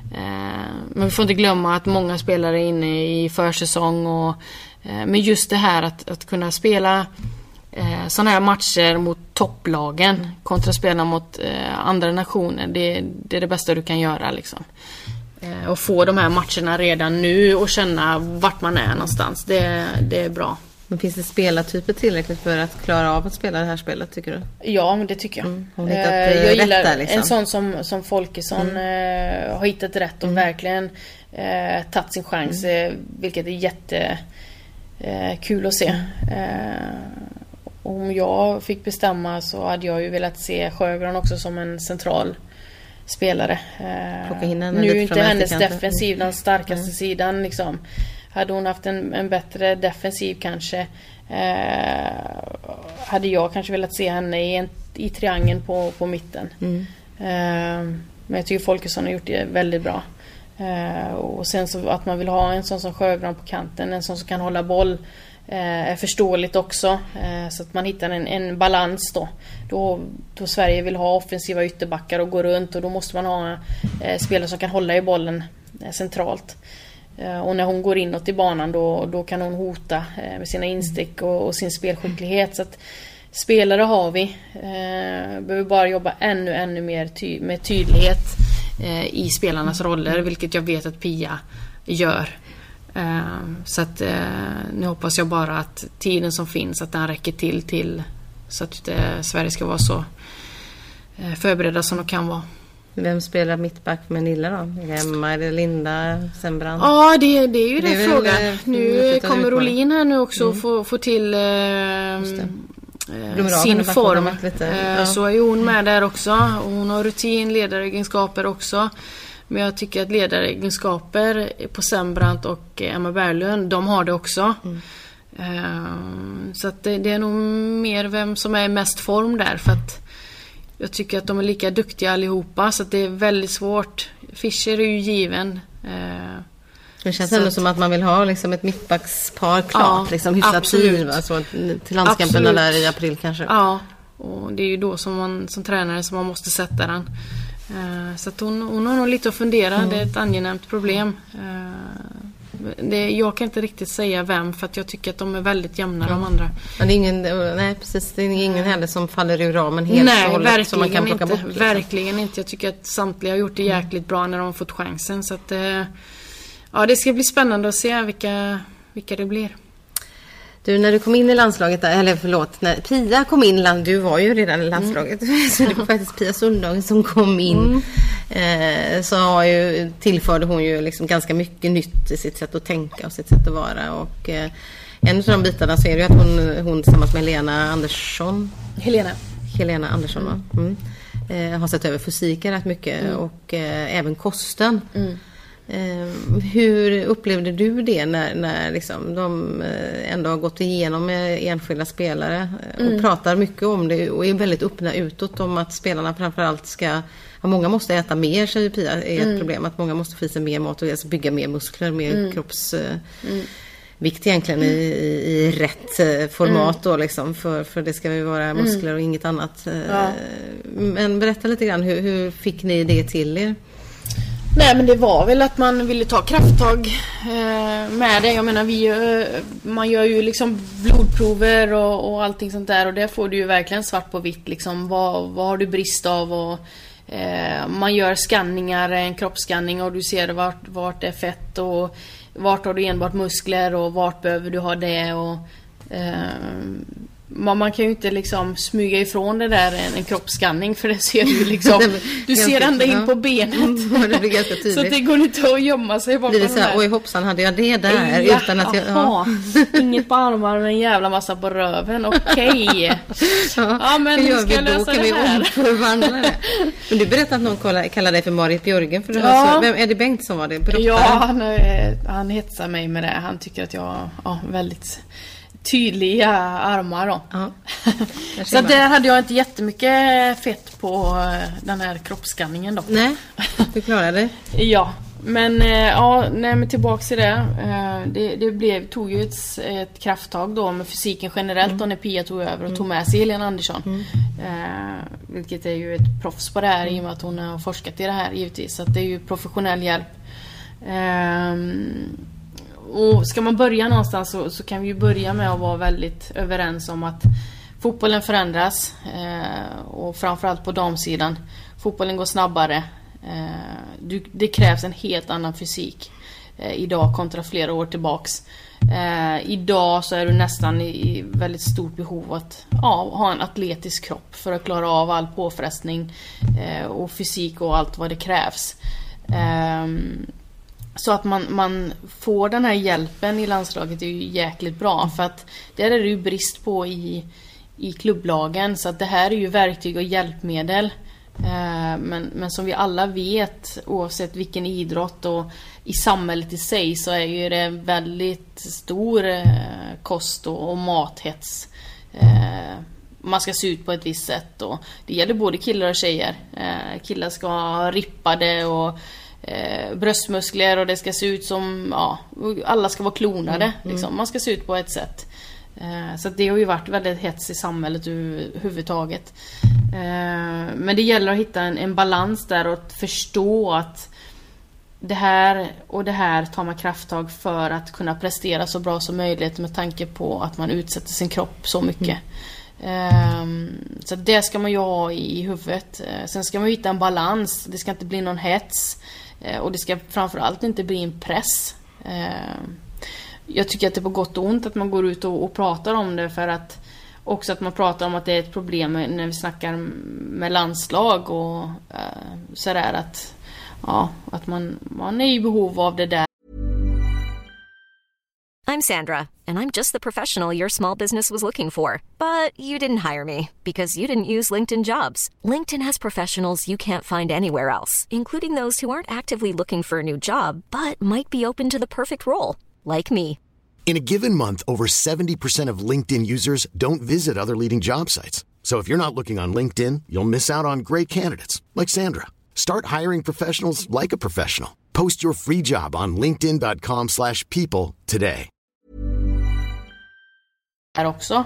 Men vi får inte glömma att många spelare är inne i försäsong och, men just det här att, att kunna spela eh, sådana här matcher mot topplagen mm. kontra spela mot eh, andra nationer, det, det är det bästa du kan göra liksom. Eh, och få de här matcherna redan nu och känna vart man är någonstans, det, det är bra. Men finns det spelartyper tillräckligt för att klara av att spela det här spelet, tycker du? Ja, men det tycker jag. Mm. Hon hittat eh, jag gillar där, liksom. En sån som, som Folkesson mm. eh, har hittat rätt och mm. verkligen eh, tagit sin chans, mm. eh, vilket är jätte eh, kul att se. Eh, om jag fick bestämma så hade jag ju velat se Sjögran också som en central spelare. Eh, nu är ju inte hennes defensiv den starkaste mm. sidan liksom. Hade hon haft en, en bättre defensiv kanske eh, hade jag kanske velat se henne i, en, i triangeln på, på mitten. Mm. Eh, men jag tycker Folkesson har gjort det väldigt bra. Eh, och sen så att man vill ha en sån som Sjögran på kanten, en sån som kan hålla boll eh, är förståeligt också. Eh, så att man hittar en, en balans då. då. Då Sverige vill ha offensiva ytterbackar och gå runt, och då måste man ha eh, spelare som kan hålla i bollen eh, centralt. Och när hon går inåt i banan då, då kan hon hota med sina instick och, och sin spelskicklighet. Så att spelare har vi. Eh, behöver bara jobba ännu, ännu mer ty- med tydlighet eh, i spelarnas roller, vilket jag vet att Pia gör. Eh, så att eh, nu hoppas jag bara att tiden som finns, att den räcker till, till så att eh, Sverige ska vara så eh, förberedda som de kan vara. Vem spelar mittback med Nilla då? Emma eller Linda Sembrand? Ja, det, det är ju det är frågan. Väl, nu kommer Rolin här nu också mm. få, få till eh, sin form. Lite, ja. Så är hon med där också. Hon har rutin, ledaregenskaper också. Men jag tycker att ledaregenskaper på Sembrand och Emma Berglund, de har det också. Mm. Eh, så att det, det är nog mer vem som är mest form där, för att jag tycker att de är lika duktiga allihopa, så att det är väldigt svårt. Fischer är ju given. Eh, det känns ändå att, som att man vill ha liksom ett mittbackspar klart, ja, liksom hyfsat tid, alltså, till landskamperna där i april kanske. Ja, och det är ju då som man som tränare som man måste sätta den. Eh, så att hon, hon har nog lite att fundera, mm. det är ett angenämt problem. Eh, det, jag kan inte riktigt säga vem, för att jag tycker att de är väldigt jämna mm. de andra. Men det är ingen, nej precis, det är ingen heller som faller ur ramen helt nej, och hållet som man kan plocka inte, bort. Liksom. Verkligen inte. Jag tycker att samtliga har gjort det jäkligt bra när de har fått chansen. Så att, ja, det ska bli spännande att se vilka, vilka det blir. Du, när du kom in i landslaget, eller förlåt, när Pia kom in, du var ju redan i landslaget, mm. så det var faktiskt Pia Sundhage som kom in, mm. eh, så har ju, tillförde hon ju liksom ganska mycket nytt i sitt sätt att tänka och sitt sätt att vara, och eh, en av de bitarna så är det ju att hon, hon tillsammans med Helena Andersson Helena Helena Andersson mm. Mm, eh, har sett över fysiken rätt mycket mm. och eh, även kosten. Mm. Eh, hur upplevde du det när, när liksom de ändå har gått igenom med enskilda spelare och mm. pratar mycket om det och är väldigt öppna utåt om att spelarna framförallt ska, ja, många måste äta mer, säger Pia, är ett mm. problem, att många måste få i sig mer mat och alltså bygga mer muskler, mer mm. kropps mm. vikt egentligen i, i, i rätt format mm. då liksom, för, för det ska ju vara muskler och inget annat. Ja. Men berätta lite grann, hur, hur fick ni det till er? Nej, men det var väl att man ville ta krafttag eh, med det. Jag menar, vi, eh, man gör ju liksom blodprover och, och allting sånt där. Och där får du ju verkligen svart på vitt. Liksom, vad, vad har du brist av? Och, eh, man gör skanningar, en kroppsskanning, och du ser vart, vart det är fett. Och vart har du enbart muskler och vart behöver du ha det. Och, eh, man, man kan ju inte liksom smyga ifrån det där en, en kroppsskanning, för det ser du liksom, du ser ända in på benet. Det blir ganska tydligt. Så det går inte att gömma sig bakom det. Blir så här, oj hoppsan, hade jag det där? Ja, utan att jag, ja. Inget på armarna, en jävla massa på röven. Okej. Okay. Ja, ja, men hur ska jag lösa kan det här? Vi men du berättade att någon kallar, kallar dig för Marit Björgen. För det ja. så, vem är det, Bengt som var det? Brottare? Ja, han, han hetsar mig med det. Han tycker att jag ja, väldigt tydliga armar då. Ja, så där hade jag inte jättemycket fett på den här kroppsskanningen då. Nej, du klarade det. Ja, men ja, nej, men tillbaks till det. Det, det blev, tog ju ett, ett krafttag då med fysiken generellt mm. då när Pia tog över och mm. tog med sig Helena Andersson. Mm. Eh, vilket är ju ett proffs på det här i och med att hon har forskat i det här givetvis. Så att det är ju professionell hjälp. Eh, Och ska man börja någonstans så, så kan vi ju börja med att vara väldigt överens om att fotbollen förändras. Eh, och framförallt på damsidan. Fotbollen går snabbare. Eh, du, det krävs en helt annan fysik eh, idag kontra flera år tillbaks. Eh, idag så är du nästan i, i väldigt stort behov att ja, ha en atletisk kropp för att klara av all påfrestning eh, och fysik och allt vad det krävs. Eh, Så att man, man får den här hjälpen i landslaget är ju jäkligt bra. För att där är det ju brist på i, i klubblagen. Så att det här är ju verktyg och hjälpmedel. Eh, men, men som vi alla vet, oavsett vilken idrott och i samhället i sig, så är ju det väldigt stor eh, kost och, och mathets. Eh, man ska se ut på ett visst sätt. Och det gäller både killar och tjejer. Eh, killar ska ha rippade och Eh, bröstmuskler och det ska se ut som ja, alla ska vara klonade mm, mm. liksom. Man ska se ut på ett sätt eh, så att det har ju varit väldigt hets i samhället överhuvudtaget eh, men det gäller att hitta en, en balans där och att förstå att det här och det här tar man krafttag för att kunna prestera så bra som möjligt med tanke på att man utsätter sin kropp så mycket mm. eh, så det ska man ju ha i huvudet. eh, sen ska man hitta en balans, det ska inte bli någon hets. Och det ska framförallt inte bli en press. Jag tycker att det är på gott och ont att man går ut och, och pratar om det. För att också att man pratar om att det är ett problem när vi snackar med landslag. Och sådär att, ja, att man, man är i behov av det där. I'm Sandra, and I'm just the professional your small business was looking for. But you didn't hire me because you didn't use LinkedIn Jobs. LinkedIn has professionals you can't find anywhere else, including those who aren't actively looking for a new job, but might be open to the perfect role, like me. In a given month, over seventy percent of LinkedIn users don't visit other leading job sites. So if you're not looking on LinkedIn, you'll miss out on great candidates, like Sandra. Start hiring professionals like a professional. Post your free job on linkedin dot com slash people today. Också.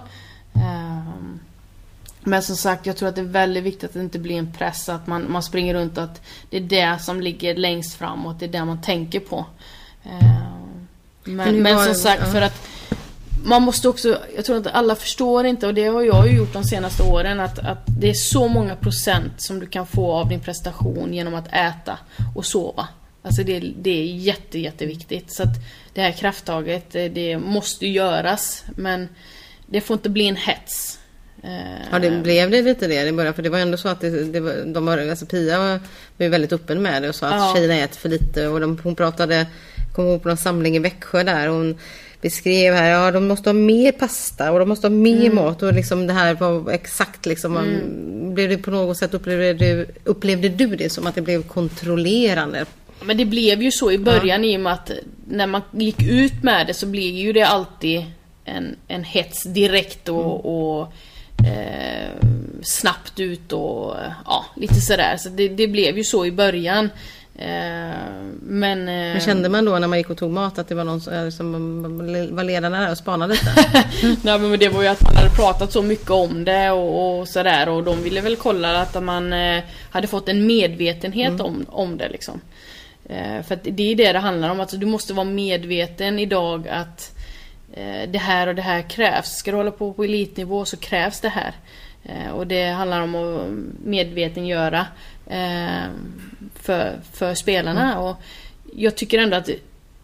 Men som sagt, jag tror att det är väldigt viktigt att det inte blir en press, att man, man springer runt, att det är det som ligger längst fram och det är det man tänker på. Men, men, men som sagt, för att man måste också, jag tror att alla förstår inte, och det har jag ju gjort de senaste åren, att, att det är så många procent som du kan få av din prestation genom att äta och sova. Alltså det, det är jätte, jätteviktigt. Så att det här krafttaget, det måste göras, men det får inte bli en hets. Ja, det blev det lite det i början, för det var ändå så att det, det var, de var, alltså Pia var, var väldigt öppen med det och sa att ja. tjejerna äter för lite, och de, hon pratade, kom ihåg på någon samling i Växjö där, och hon beskrev här, ja de måste ha mer pasta och de måste ha mer mm. mat, och liksom det här var exakt liksom, mm. blev det på något sätt, upplevde du, upplevde du det som att det blev kontrollerande? Men det blev ju så i början, ja. I och med att när man gick ut med det så blev ju det alltid en, en hets direkt och, mm. och eh, snabbt ut och ja, lite sådär. Så det, det blev ju så i början. Eh, men, eh, men kände man då när man gick och tog mat att det var någon som var ledarna där och spanade lite? Nej, men det var ju att man hade pratat så mycket om det och, och sådär, och de ville väl kolla att man eh, hade fått en medvetenhet mm. om, om det liksom. Eh, för att det är det det handlar om. Alltså, du måste vara medveten idag att eh, det här och det här krävs. Ska du hålla på på elitnivå så krävs det här. Eh, och det handlar om att medveten göra eh, för, för spelarna. Mm. Och jag tycker ändå att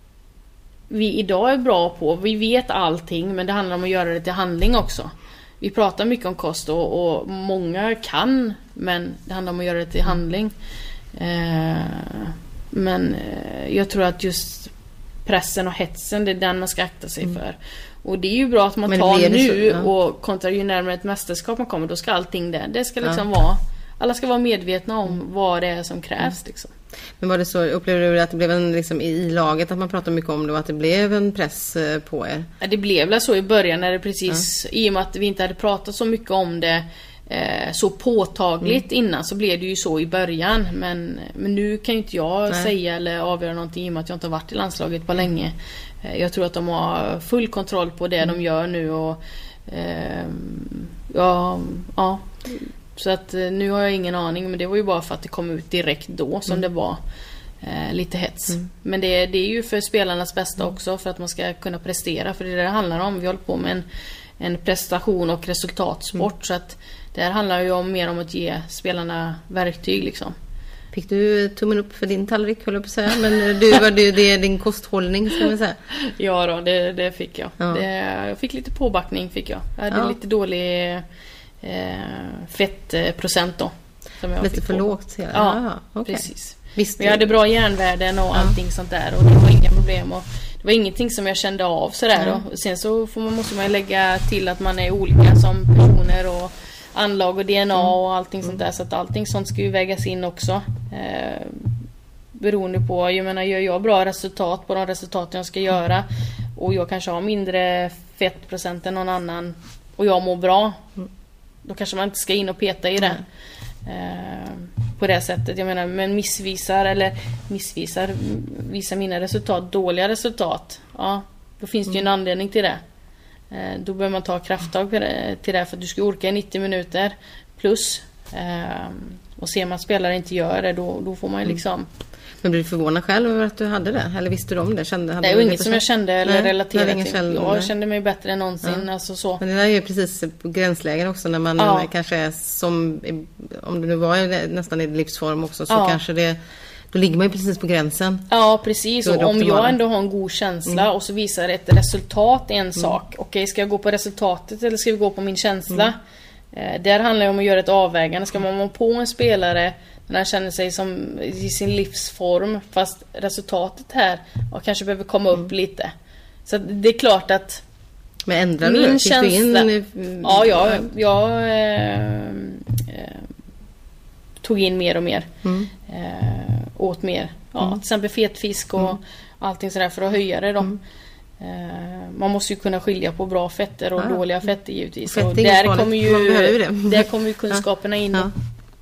vi idag är bra på, vi vet allting, men det handlar om att göra det till handling också. Vi pratar mycket om kost och, och många kan, men det handlar om att göra det till handling. Eh, men eh, jag tror att just pressen och hetsen, det är den man ska akta sig mm. för. Och det är ju bra att man men tar nu så, ja. Och kontra ju närmare ett mästerskap man kommer, då ska allting det. Det ska liksom ja. vara, alla ska vara medvetna om mm. vad det är som krävs liksom. Men var det så, upplevde du att det blev en liksom, i laget att man pratade mycket om det och att det blev en press på er? Ja, det blev väl så i början när det precis, ja. i och med att vi inte hade pratat så mycket om det eh, så påtagligt mm. innan, så blev det ju så i början. Men, men nu kan ju inte jag Nej. säga eller avgöra någonting i och med att jag inte har varit i landslaget på länge. Eh, jag tror att de har full kontroll på det mm. de gör nu och eh, ja, ja. Så att nu har jag ingen aning, men det var ju bara för att det kom ut direkt då som mm. det var eh, lite hets. Mm. Men det, det är ju för spelarnas bästa mm. också, för att man ska kunna prestera, för det är det det handlar om. Vi håller på med en, en prestation och resultatsport mm. så att det här handlar ju om, mer om att ge spelarna verktyg liksom. Fick du tummen upp för din tallrik, höll jag på att säga, men du, var det, det är din kosthållning ska man säga. Ja då, det, det fick jag. Ja. Det, jag fick lite påbackning fick jag. Jag hade ja. lite dålig Eh, fettprocent då som jag lite fick för på. lågt ja, ja okay. Precis. Men jag hade bra järnvärden och allting ja. sånt där, och det var inga problem och det var ingenting som jag kände av sådär ja. då. Sen så får man, måste man lägga till att man är olika som personer och anlag och D N A mm. och allting sånt där, så att allting sånt ska ju vägas in också eh, beroende på, jag menar, gör jag bra resultat på de resultat jag ska göra och jag kanske har mindre fettprocent än någon annan och jag mår bra, mm. då kanske man inte ska in och peta i det eh, på det sättet. Jag menar, men missvisar eller missvisar visar mina resultat dåliga resultat, ja, då finns det ju en anledning till det. Eh, då behöver man ta krafttag till det, för att du ska orka i nittio minuter plus eh, och ser man att spelare inte gör det, då, då får man ju liksom. Men blev du förvånad själv över att du hade det? Eller visste du om det? Kände, hade det är ju inget som jag kände eller nej, relaterade till. Känd, jag kände mig bättre än någonsin. Ja. Alltså så. Men det där är ju precis på gränslägen också, när man ja. kanske är som, om det nu var nästan i livsform också, så ja. kanske det, då ligger man ju precis på gränsen. Ja, precis. Och om jag ändå har en god känsla mm. och så visar ett resultat en mm. sak. Okej, okay, ska jag gå på resultatet eller ska vi gå på min känsla? Mm. Eh, där handlar det om att göra ett avvägande. Ska man vara på en spelare när han känner sig som i sin livsform, fast resultatet här och kanske behöver komma upp mm. lite. Så det är klart att men ändrar min du? känsla du in? Ja, jag, jag eh, eh, tog in mer och mer mm. eh, åt mer ja, mm. till exempel fetfisk och mm. allting sådär för att höja det då. Mm. Eh, man måste ju kunna skilja på bra fetter och ja. dåliga fetter givetvis. Och där kommer ju, där kommer ju kunskaperna in. Ja.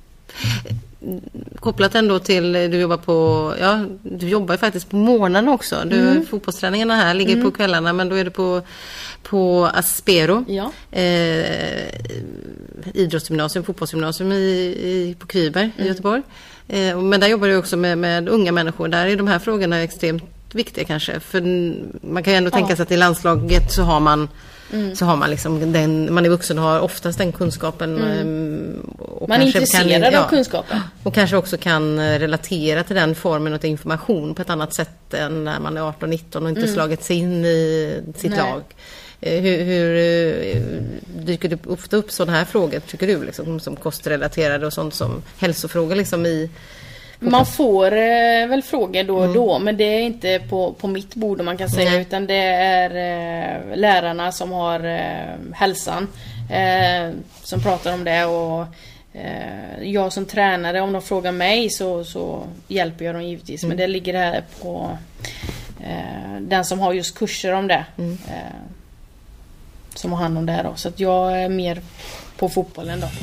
Kopplat ändå till, du jobbar på, ja, du jobbar ju faktiskt på morgonen också. Du, mm. fotbollsträningarna här ligger mm. på kvällarna, men då är du på, på Aspero. Ja. Eh, idrottsgymnasium, fotbollsgymnasium i, i, på Kryberg mm. i Göteborg. Eh, men där jobbar du också med, med unga människor. Där är de här frågorna extremt viktiga kanske. För man kan ju ändå ja. tänka sig att i landslaget så har man Mm. så har man liksom den, man är vuxen och har oftast den kunskapen mm. och man är intresserad kan, ja, av kunskapen och kanske också kan relatera till den formen av information på ett annat sätt än när man är arton nitton och inte mm. slagit sig in i sitt Nej. lag. Hur, hur dyker det ofta upp sådana här frågor tycker du liksom, som kostrelaterade och sånt som hälsofrågor liksom i man får eh, väl frågor då och mm. då, men det är inte på, på mitt bord om man kan säga, mm. utan det är eh, lärarna som har eh, hälsan eh, som pratar om det, och eh, jag som tränare, om de frågar mig så, så hjälper jag dem givetvis, mm. men det ligger här på eh, den som har just kurser om det mm. eh, som har hand om det här då, så att jag är mer på fotbollen då.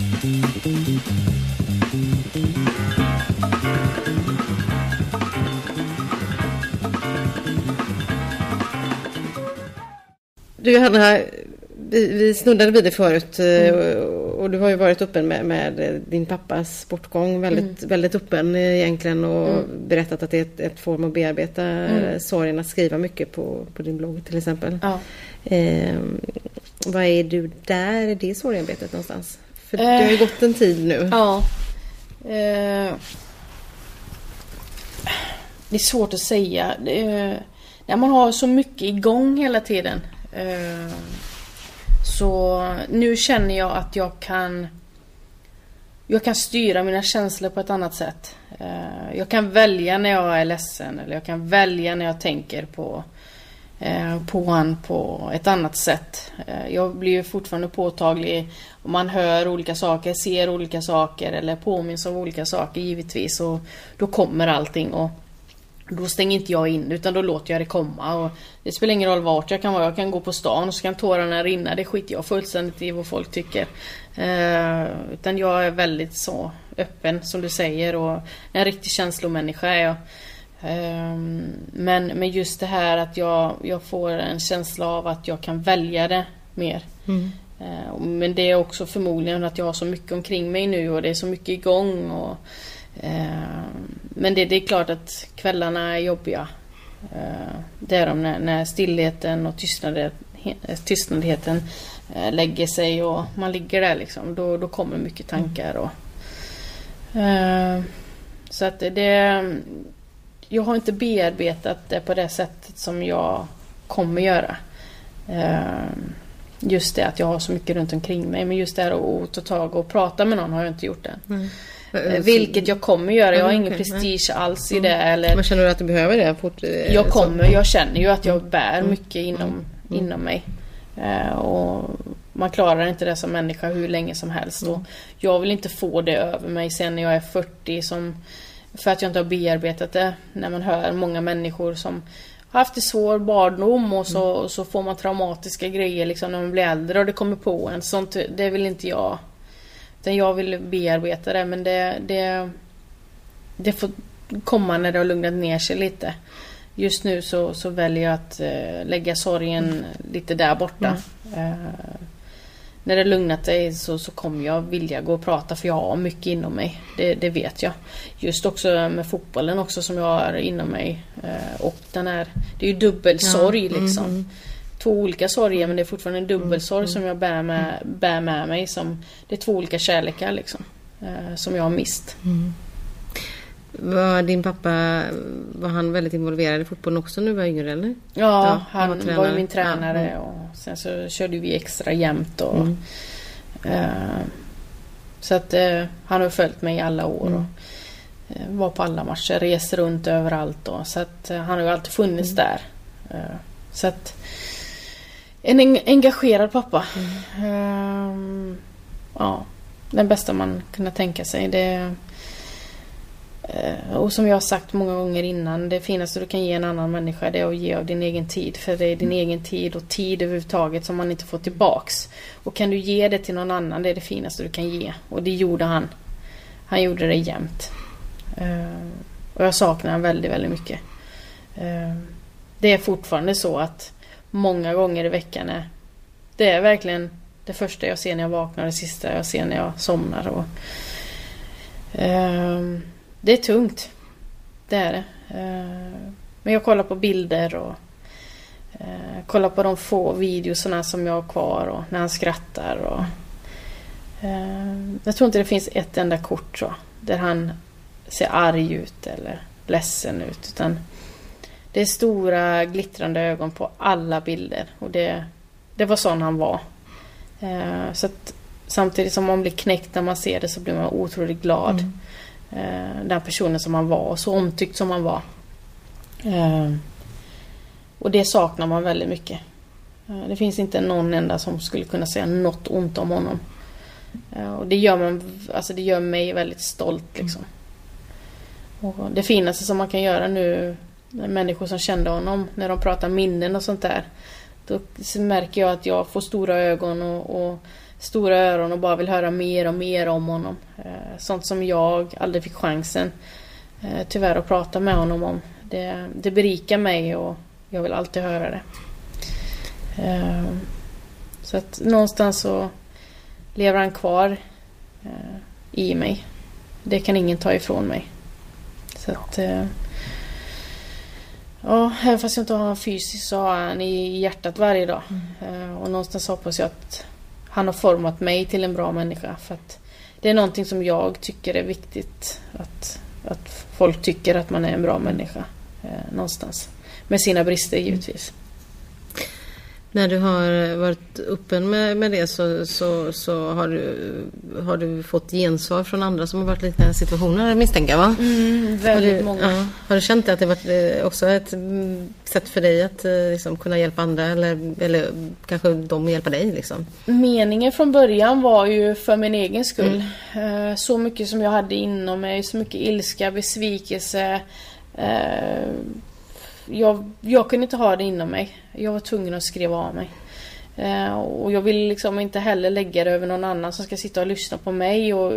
Du Johanna, vi, vi snuddade vid det förut mm. och, och du har ju varit öppen med, med din pappas bortgång, väldigt, mm. väldigt öppen egentligen och mm. berättat att det är ett, ett form att bearbeta mm. sorgen, att skriva mycket på, på din blogg till exempel. Ja. Eh, vad är du där i det sorgarbetet någonstans? För eh. det har ju gått en tid nu. Ja. Eh. Det är svårt att säga. Det är, när man har så mycket igång hela tiden. Eh. Så nu känner jag att jag kan jag kan styra mina känslor på ett annat sätt. Jag kan välja när jag är ledsen, eller jag kan välja när jag tänker på på han på ett annat sätt. Jag blir ju fortfarande påtaglig om man hör olika saker, ser olika saker eller påminns av olika saker givetvis, och då kommer allting, och då stänger inte jag in, utan då låter jag det komma. Och det spelar ingen roll vart jag kan vara. Jag kan gå på stan och så kan tårarna rinna. Det skiter jag fullständigt i vad folk tycker. Eh, utan jag är väldigt så öppen som du säger, och en riktig känslomänniska är jag. Eh, men, men just det här att jag, jag får en känsla av att jag kan välja det mer. Mm. Eh, men det är också förmodligen att jag har så mycket omkring mig nu, och det är så mycket igång, och men det, det är klart att kvällarna är jobbiga. Det är de när, när stillheten och tystnaden, tystnaden lägger sig och man ligger där liksom. Då, då kommer mycket tankar. Och, så att det, jag har inte bearbetat det på det sättet som jag kommer göra. Just det att jag har så mycket runt omkring mig. Men just det här att ta tag och prata med någon har jag inte gjort än. Mm. Vilket jag kommer göra. Jag har ingen okay, prestige nej. alls i det. Eller... Men känner du att du behöver det? Fort, jag kommer. Jag känner ju att jag bär mycket inom, mm. inom mig. Uh, och man klarar inte det som människa hur länge som helst. Mm. Och jag vill inte få det över mig sen när jag är fyrtio. Som, för att jag inte har bearbetat det. När man hör många människor som har haft en svår barndom. Och så, mm. och så får man traumatiska grejer liksom, när man blir äldre. Och det kommer på en. Sånt, det vill inte jag. Jag vill bearbeta det, men det, det, det får komma när det har lugnat ner sig lite. Just nu så, så väljer jag att uh, lägga sorgen mm. lite där borta. Mm. Uh, när det lugnat sig så, så kommer jag vilja gå och prata, för jag har mycket inom mig. Det, det vet jag. Just också med fotbollen också som jag har inom mig. Uh, och den är, det är ju dubbelsorg ja. liksom. Mm. Två olika sorger, men det är fortfarande en dubbelsorg mm. som jag bär med, bär med mig. Som, det är två olika kärlekar liksom, eh, som jag har mist. Mm. Var din pappa, var han väldigt involverad i fotbollen också nu var yngre eller? Ja, ja han var, var ju min tränare. Ja. Och sen så körde vi extra jämt. Och, mm. eh, så att eh, han har följt mig i alla år. Mm. Och, eh, var på alla matcher, reser runt överallt. Och, så att eh, han har ju alltid funnits mm. där. Eh, så att en engagerad pappa. Mm. Um, ja, den bästa man kunde tänka sig. Det, uh, och som jag har sagt många gånger innan, det finaste du kan ge en annan människa, det är att ge av din egen tid. För det är din mm. egen tid och tid överhuvudtaget som man inte får tillbaks. Och kan du ge det till någon annan, det är det finaste du kan ge. Och det gjorde han. Han gjorde det jämt. Uh, och jag saknar han väldigt, väldigt mycket. Uh, det är fortfarande så att många gånger i veckan är det är verkligen det första jag ser när jag vaknar, det sista jag ser när jag somnar. Och, eh, det är tungt. Det är det. Eh, men jag kollar på bilder och eh, kollar på de få videorna som jag har kvar och när han skrattar. Och, eh, jag tror inte det finns ett enda kort så, där han ser arg ut eller ledsen ut, utan det är stora glittrande ögon på alla bilder. Och det, det var sån han var. Eh, så att samtidigt som man blir knäckt när man ser det, så blir man otroligt glad. Mm. Eh, den personen som han var. Och så omtyckt som han var. Eh, och det saknar man väldigt mycket. Eh, det finns inte någon enda som skulle kunna säga något ont om honom. Eh, och det gör, man, alltså det gör mig väldigt stolt. Liksom. Och det finaste som man kan göra nu, människor som kände honom, när de pratar minnen och sånt där, då märker jag att jag får stora ögon och, och stora öron och bara vill höra mer och mer om honom. Eh, sånt som jag aldrig fick chansen eh, tyvärr att prata med honom om. Det, det berikar mig och jag vill alltid höra det. Eh, så att någonstans så lever han kvar eh, i mig. Det kan ingen ta ifrån mig. Så att eh, ja, även fast jag inte har han fysiskt så har han i hjärtat varje dag. Mm. Eh, och någonstans hoppas jag att han har format mig till en bra människa, för att det är någonting som jag tycker är viktigt, att, att folk tycker att man är en bra människa eh, någonstans. Med sina brister givetvis. När du har varit öppen med, med det så, så, så har, du, har du fått gensvar från andra som har varit i liknande situationer, misstänker va? Mm, väldigt har du, många. Ja, har du känt att det varit också ett sätt för dig att liksom, kunna hjälpa andra, eller, eller kanske de hjälpa dig liksom? Meningen från början var ju för min egen skull. Mm. Så mycket som jag hade inom mig, så mycket ilska, besvikelse. Jag, jag kunde inte ha det inom mig. Jag var tvungen att skriva av mig. Eh, och jag vill liksom inte heller lägga det över någon annan som ska sitta och lyssna på mig. Och,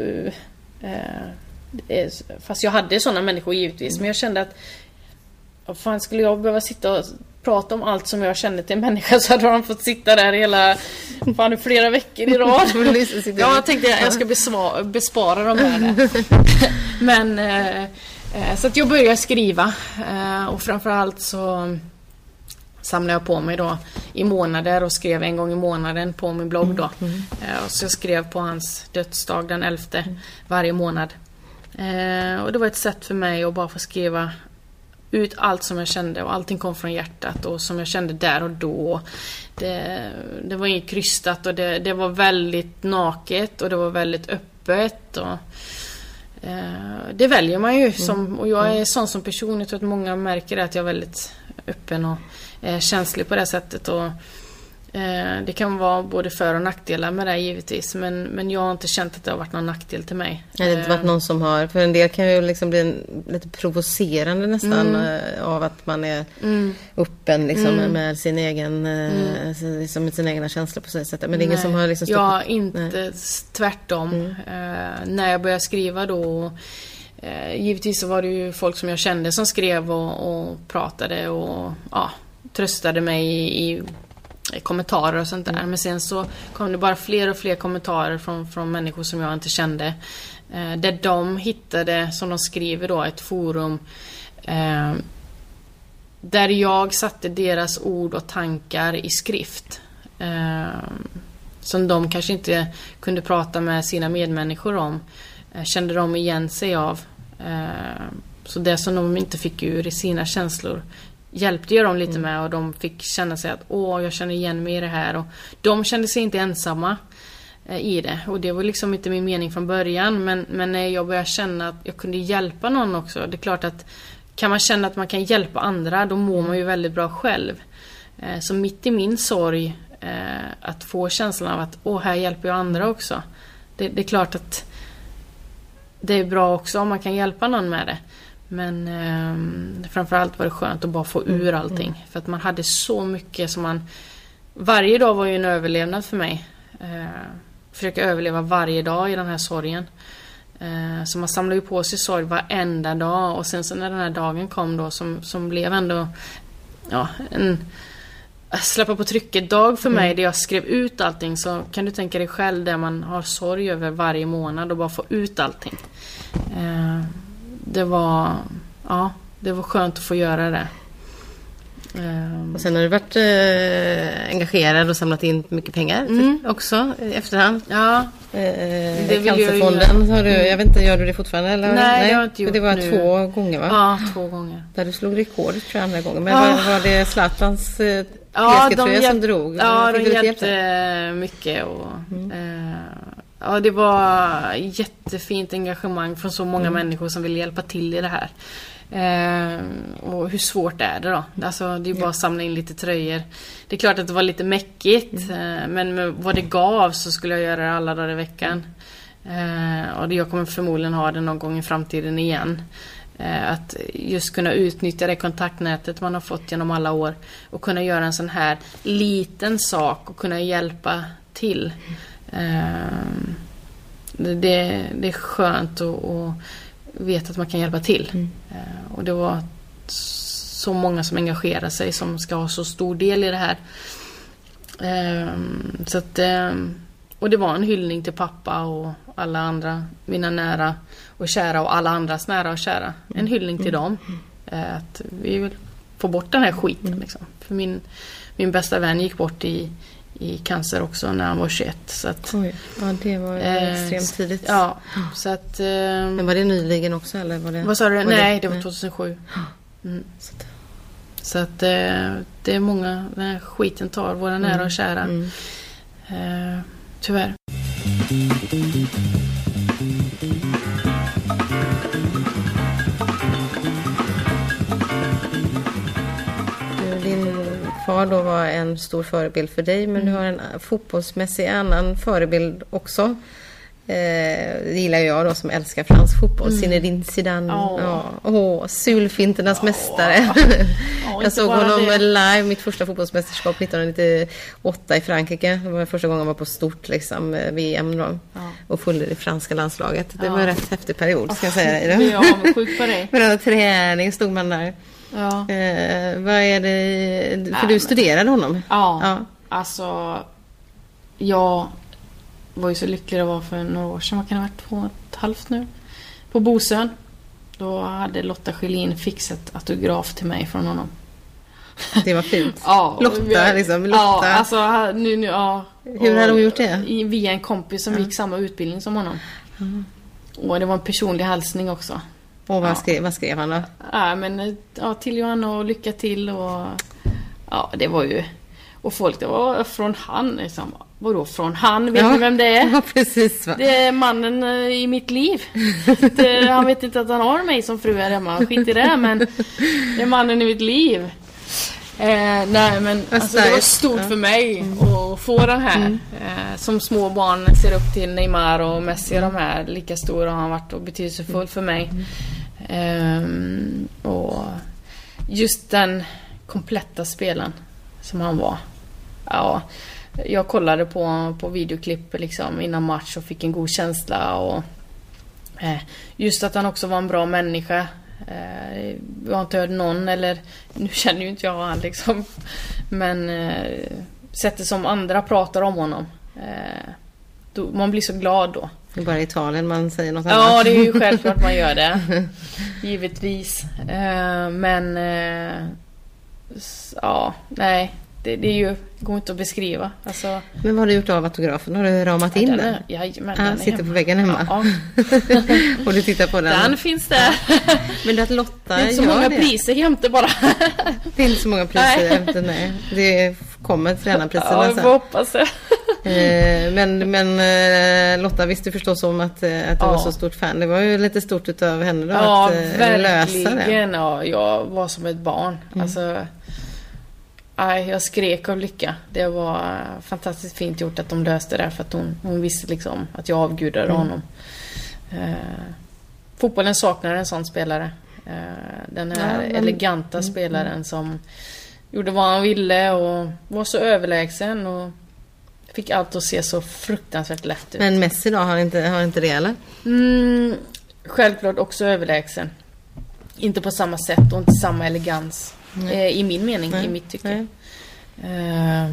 eh, fast jag hade sådana människor givetvis. Mm. Men jag kände att vad fan skulle jag behöva sitta och prata om allt som jag kände till en människa, så hade de fått sitta där hela fan, flera veckor i rad. Ja, jag tänkte att jag ska besvara, bespara dem här. Men... Eh, Så att jag började skriva, och framförallt så samlade jag på mig då i månader och skrev en gång i månaden på min blogg då. Mm, mm. Och så jag skrev på hans dödsdag den elfte mm. varje månad. Och det var ett sätt för mig att bara få skriva ut allt som jag kände, och allting kom från hjärtat och som jag kände där och då. Det, det var inget krystat, och det, det var väldigt naket och det var väldigt öppet, och det väljer man ju som, och jag är sån som person. Jag tror att många märker att jag är väldigt öppen och eh, känslig på det sättet, och eh, det kan vara både för- och nackdelar med det givetvis, men, men jag har inte känt att det har varit någon nackdel till mig. Ja, det har inte varit någon som har, för en del kan ju liksom bli en, lite provocerande nästan mm. av att man är mm. öppen liksom mm. med sin egen mm. liksom med sina egna känslor på så sätt. Men det är ingen som har liksom stått... Ja, inte nej. Tvärtom. Mm. Uh, när jag började skriva då, uh, givetvis så var det ju folk som jag kände som skrev och, och pratade och ja, tröstade mig i, i kommentarer och sånt där. Mm. Men sen så kom det bara fler och fler kommentarer från, från människor som jag inte kände. Eh, där de hittade, som de skriver då, ett forum eh, där jag satte deras ord och tankar i skrift. Eh, som de kanske inte kunde prata med sina medmänniskor om. Eh, kände de igen sig av. Eh, så det som de inte fick ur i sina känslor hjälpte jag dem lite mm. med, och de fick känna sig att åh, jag känner igen mig i det här, och de kände sig inte ensamma eh, i det, och det var liksom inte min mening från början, men, men när jag började känna att jag kunde hjälpa någon också, det är klart att kan man känna att man kan hjälpa andra, då mår man ju väldigt bra själv. Eh, så mitt i min sorg eh, att få känslan av att åh, här hjälper jag andra också, det, det är klart att det är bra också om man kan hjälpa någon med det. Men eh, framförallt var det skönt att bara få ur allting. Mm. För att man hade så mycket som man... Varje dag var ju en överlevnad för mig. Eh, försöka överleva varje dag i den här sorgen. Eh, så man samlade ju på sig sorg varenda dag. Och sen så när den här dagen kom då, som, som blev ändå ja, en släppa på trycket dag för mig, mm. där jag skrev ut allting. Så kan du tänka dig själv där man har sorg över varje månad och bara få ut allting. Eh, Det var, ja, det var skönt att få göra det. Um, och sen har du varit eh, engagerad och samlat in mycket pengar mm. för, också i efterhand. Ja, eh, det Cancerfonden har du, jag vet inte, gör du det fortfarande eller? Nej, Nej, det har jag inte gjort. Det var nu. två gånger va? Ja, två gånger. Där du slog rekord tror jag andra gången. Men ja. var, var det Zlatans eh, ja, tröja som drog? Ja, de hjälpte mycket och mm. eh, ja, det var jättefint engagemang från så många mm. människor som vill hjälpa till i det här. Eh, och hur svårt är det då? Alltså det är bara att samla in lite tröjor. Det är klart att det var lite mäckigt, mm. eh, men med vad det gav så skulle jag göra det alla dagar i veckan. Eh, och jag kommer förmodligen ha det någon gång i framtiden igen. Eh, att just kunna utnyttja det kontaktnätet man har fått genom alla år och kunna göra en sån här liten sak och kunna hjälpa till. Uh, det, det är skönt att, att veta att man kan hjälpa till. Mm. Uh, och det var så många som engagerar sig som ska ha så stor del i det här. Uh, så att uh, och det var en hyllning till pappa och alla andra, mina nära och kära och alla andras nära och kära. En hyllning till dem. Eh, att vi vill få bort den här skiten liksom. För min, min bästa vän gick bort i, i cancer också när han var tjugoett. Så att, Oj, ja, det var eh, extremt tidigt. Ja, så att... Eh, Men var det nyligen också? Eller var det, vad sa du? var Nej, det, det var nej. tjugohundrasju. Mm. Så att, Så att eh, det är många, den här skiten tar våra nära och kära. mm. Eh, tyvärr. Din far då var en stor förebild för dig, men Mm. du har en fotbollsmässig annan förebild också. Eh, det gillar jag då som älskar fransk fotboll. Mm. Zinedine Zidane. Oh. Ja. Åh, sulfinternas oh. mästare. Oh, jag såg honom det. live, mitt första fotbollsmästerskap nittonhundranittioåtta i Frankrike. Det var första gången jag var på stort liksom, V M då. Ja. Och följde det franska landslaget. Det ja. var en rätt häftig period, ska jag säga dig. Det är jag sjuk på dig. Med träning stod man där. Ja. Eh, vad är det? För Nej, du men... studerade honom? Ja, ja. Alltså jag var ju så lycklig det var för några år sedan. Vad kan det ha varit? Två och ett halvt nu. På Bosön. Då hade Lotta Schelin fixat autograf till mig från honom. Det var fint. Ja, Lotta liksom. Lotta. Ja, alltså nu, nu ja. Hur hade hon gjort det? I, via en kompis som ja. gick samma utbildning som honom. Mm. Och det var en personlig hälsning också. Och vad, ja. skrev, vad skrev han då? Ja, men ja, till Johanna och lycka till och ja, det var ju och folk, det var från han liksom. Vadå från han? Vet ja. ni vem det är? Ja, precis va? Det är mannen i mitt liv. det, han vet inte att han har mig som fru här hemma. Skit i det, men det är mannen i mitt liv. Eh, nej, men alltså, det var stort ja. för mig mm. att få den här. Mm. Eh, som små barn ser upp till Neymar och Messi och de här. Lika stora har han varit och betydelsefull för mig. Mm. Eh, och just den kompletta spelen som han var. Ja, jag kollade på, på videoklipp liksom innan match och fick en god känsla. Och eh, just att han också var en bra människa. Eh, jag har inte hört någon, eller nu känner ju inte jag han liksom, men eh, sättet som andra pratar om honom, eh, då, man blir så glad då. Det är bara i Italien man säger något ja, annat. Ja, det är ju självklart man gör det. Givetvis. Eh, men eh, ja, nej. Det, det är ju går inte att beskriva. Alltså, men vad har du gjort av autografen? Har du ramat in den? Är, ja, men ah, den sitter hemma. på väggen hemma. Ja. Och du tittar på den. Den finns där. Men att Lotta det är inte så många det. priser jämte bara. Det är inte så många priser jämte, nej. Det kommer tränarpriserna ja, sen. Ja, jag hoppas det. Men, men Lotta visste förstås om att, att du ja. var så stort fan. Det var ju lite stort utav henne då ja, att verkligen. lösa det. Ja, jag var som ett barn. Mm. Alltså, aj, jag skrek av lycka. Det var fantastiskt fint gjort att de löste det, för att hon, hon visste liksom att jag avgudade mm. honom. Eh, fotbollen saknar en sån spelare. Eh, den här ja, men... eleganta mm. spelaren som gjorde vad han ville och var så överlägsen och fick allt att se så fruktansvärt lätt ut. Men Messi då, har inte, har inte det eller? Mm, självklart också överlägsen. Inte på samma sätt och inte samma elegans. Eh, I min mening, nej. I mitt tycke. Nej, uh,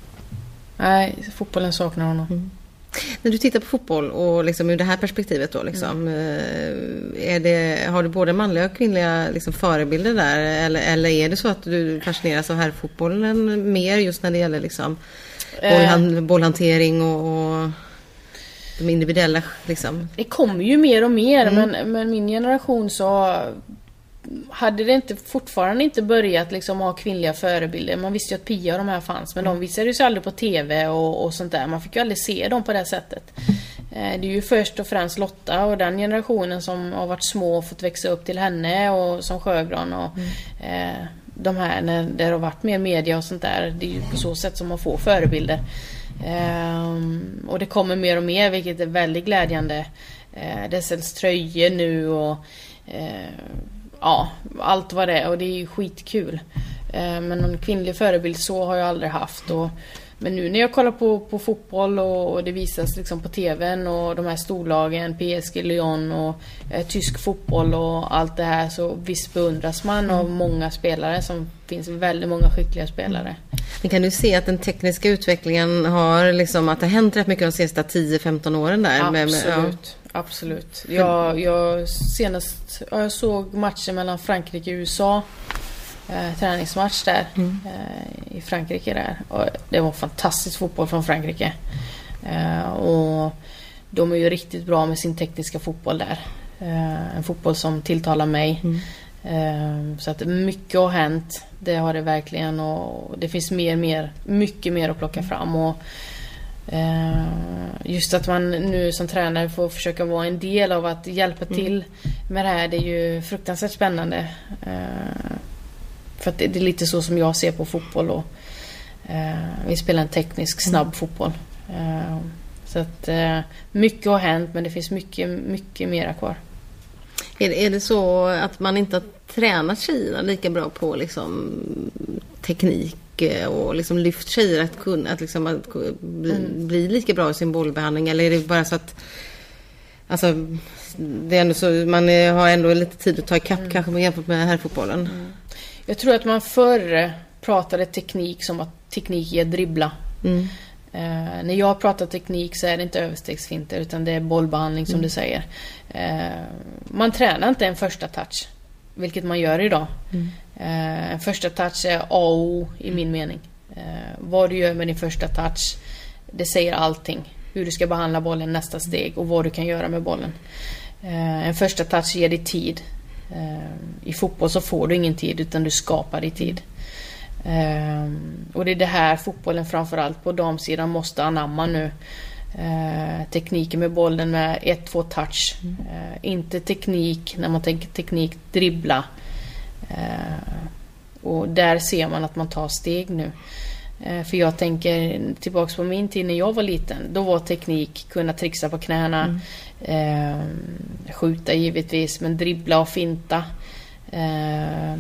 nej fotbollen saknar honom. Mm. När du tittar på fotboll och liksom ur det här perspektivet då liksom, mm. är det, har du både manliga och kvinnliga liksom förebilder där, eller, eller är det så att du fascineras av herrfotbollen mer just när det gäller liksom bollhand, bollhantering och, och de individuella liksom? Det kommer ju mer och mer, mm. men, men min generation så hade det inte fortfarande inte börjat liksom ha kvinnliga förebilder. Man visste ju att Pia och de här fanns, men mm. de visade ju sig aldrig på tv och, och sånt där. Man fick ju aldrig se dem på det sättet. Eh, det är ju först och främst Lotta och den generationen som har varit små och fått växa upp till henne och som Sjögran och mm. eh, de här när det har varit mer media och sånt där. Det är ju på så sätt som man får förebilder. Eh, och det kommer mer och mer, vilket är väldigt glädjande. Eh, det säljs tröjor nu och eh, ja, allt vad det är, och det är ju skitkul. Eh, men någon kvinnlig förebild så har jag aldrig haft. Och men nu när jag kollar på, på fotboll och, och det visas liksom på tvn och de här storlagen, P S G, Lyon och eh, tysk fotboll och allt det här, så visst beundras man av många spelare, som finns väldigt många skickliga spelare. Men kan du se att den tekniska utvecklingen har liksom, att det har hänt rätt mycket de senaste tio femton åren där? Absolut, med, med, ja. absolut. Jag, jag senast jag såg matchen mellan Frankrike och U S A. Eh, träningsmatch där mm. eh, i Frankrike där. Och det var fantastisk fotboll från Frankrike. Eh, och de är ju riktigt bra med sin tekniska fotboll där. Eh, en fotboll som tilltalar mig. Mm. Eh, så att mycket har hänt. Det har det verkligen, och det finns mer, mer mycket mer att plocka fram, och eh, just att man nu som tränare får försöka vara en del av att hjälpa till med det här, det är ju fruktansvärt spännande. Eh, För att det, det är lite så som jag ser på fotboll. Och, eh, vi spelar en teknisk, snabb mm. fotboll. Eh, så att eh, mycket har hänt, men det finns mycket, mycket mera kvar. Är det, är det så att man inte har tränat tjejerna lika bra på liksom, teknik och liksom lyft tjejer att kunna att liksom, att bli, mm. bli lika bra i sin bollbehandling? Eller är det bara så att alltså, det är ändå så, man har ändå lite tid att ta ikapp mm. kanske jämfört med herrfotbollen? Mm. Jag tror att man förr pratade teknik som att teknik är dribbla. Mm. Eh, när jag pratar teknik så är det inte överstegsfinter, utan det är bollbehandling som mm. du säger. Eh, man tränar inte en första touch, vilket man gör idag. Mm. Eh, en första touch är A och O i min mening. Eh, vad du gör med din första touch, det säger allting. Hur du ska behandla bollen nästa steg och vad du kan göra med bollen. Eh, en första touch ger dig tid. I fotboll så får du ingen tid, utan du skapar dig tid. Um, och det är det här fotbollen framförallt på damsidan måste anamma nu. Uh, tekniken med bollen med ett, två touch. Mm. Uh, inte teknik, när man tänker teknik, dribbla. Uh, och där ser man att man tar steg nu. Uh, för jag tänker tillbaka på min tid när jag var liten. Då var teknik kunna trixa på knäna. Mm. Eh, skjuta givetvis, men dribbla och finta. Eh,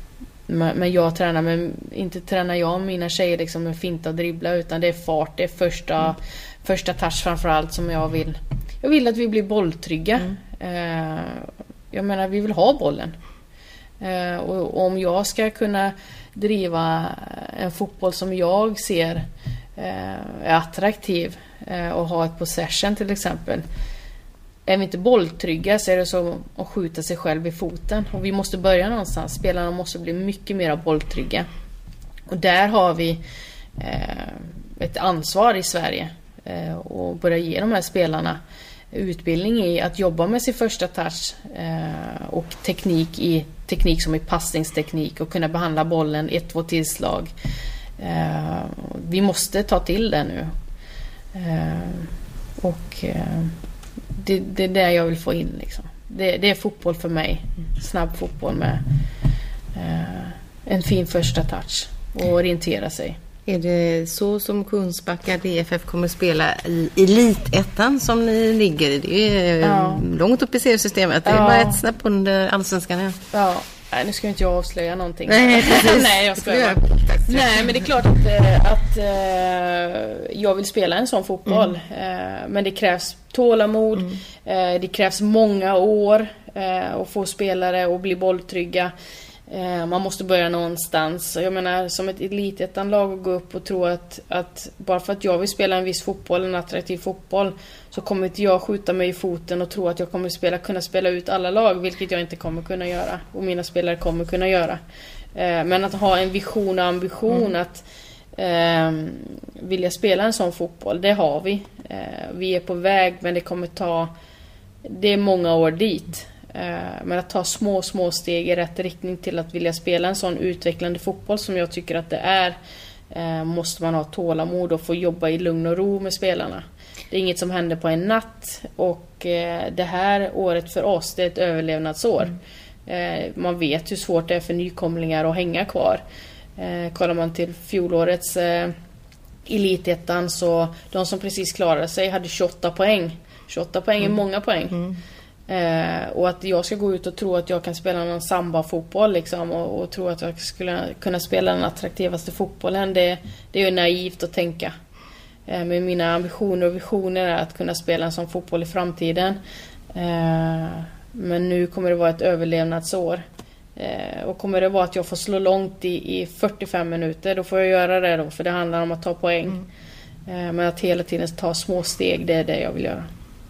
men jag tränar med, inte tränar jag mina tjejer liksom med finta och dribbla, utan det är fart, det är första, mm. första touch framförallt som jag vill. Jag vill att vi blir bolltrygga. Mm. Eh, jag menar, vi vill ha bollen. Eh, och, och om jag ska kunna driva en fotboll som jag ser eh, är attraktiv eh, och ha ett possession till exempel. Är vi inte bolltrygga så är det så att skjuta sig själv i foten. Och vi måste börja någonstans. Spelarna måste bli mycket mer bolltrygga. Och där har vi eh, ett ansvar i Sverige. Eh, och börja ge de här spelarna utbildning i att jobba med sin första touch. Eh, och teknik i teknik som är passningsteknik. Och kunna behandla bollen ett, två tillslag. Eh, vi måste ta till det nu. Eh, och... Eh, Det, det är det jag vill få in liksom. det, det är fotboll för mig. Snabb fotboll med eh, en fin första touch och orientera sig. Är det så som Kungsbacka D F F kommer spela i elitettan som ni ligger i? Det är ja. långt upp i seriesystemet. Det är ja. bara ett snäpp under allsvenskan här. Ja. Nej, nu ska inte jag avslöja någonting. Nej, Nej jag ska Nej, men det är klart att, att uh, jag vill spela en sån fotboll. Mm. Uh, men det krävs tålamod. Mm. Uh, det krävs många år uh, att få spelare och bli bolltrygga. Uh, man måste börja någonstans. Jag menar, som ett elitettanlag att gå upp och tro att, att bara för att jag vill spela en viss fotboll, en attraktiv fotboll, så kommer inte jag skjuta mig i foten och tro att jag kommer spela, kunna spela ut alla lag, vilket jag inte kommer kunna göra. Och mina spelare kommer kunna göra. Eh, men att ha en vision och ambition mm. att eh, vilja spela en sån fotboll, det har vi. Eh, vi är på väg, men det kommer ta... Det är många år dit. Eh, men att ta små, små steg i rätt riktning till att vilja spela en sån utvecklande fotboll som jag tycker att det är, eh, måste man ha tålamod och få jobba i lugn och ro med spelarna. Det är inget som händer på en natt, och eh, det här året för oss, det är ett överlevnadsår. Mm. Eh, man vet hur svårt det är för nykomlingar att hänga kvar. Eh, kollar man till fjolårets eh, elitettan, så de som precis klarade sig hade tjugoåtta poäng. tjugoåtta poäng är mm. många poäng. Mm. Eh, och att jag ska gå ut och tro att jag kan spela någon samba-fotboll liksom, och, och tro att jag skulle kunna spela den attraktivaste fotbollen, det, det är ju naivt att tänka. Eh, men mina ambitioner och visioner är att kunna spela en sån fotboll i framtiden. Eh, men nu kommer det vara ett överlevnadsår. Eh, och kommer det vara att jag får slå långt i, i fyrtiofem minuter, då får jag göra det då, för det handlar om att ta poäng. Mm. Eh, men att hela tiden ta små steg, det är det jag vill göra.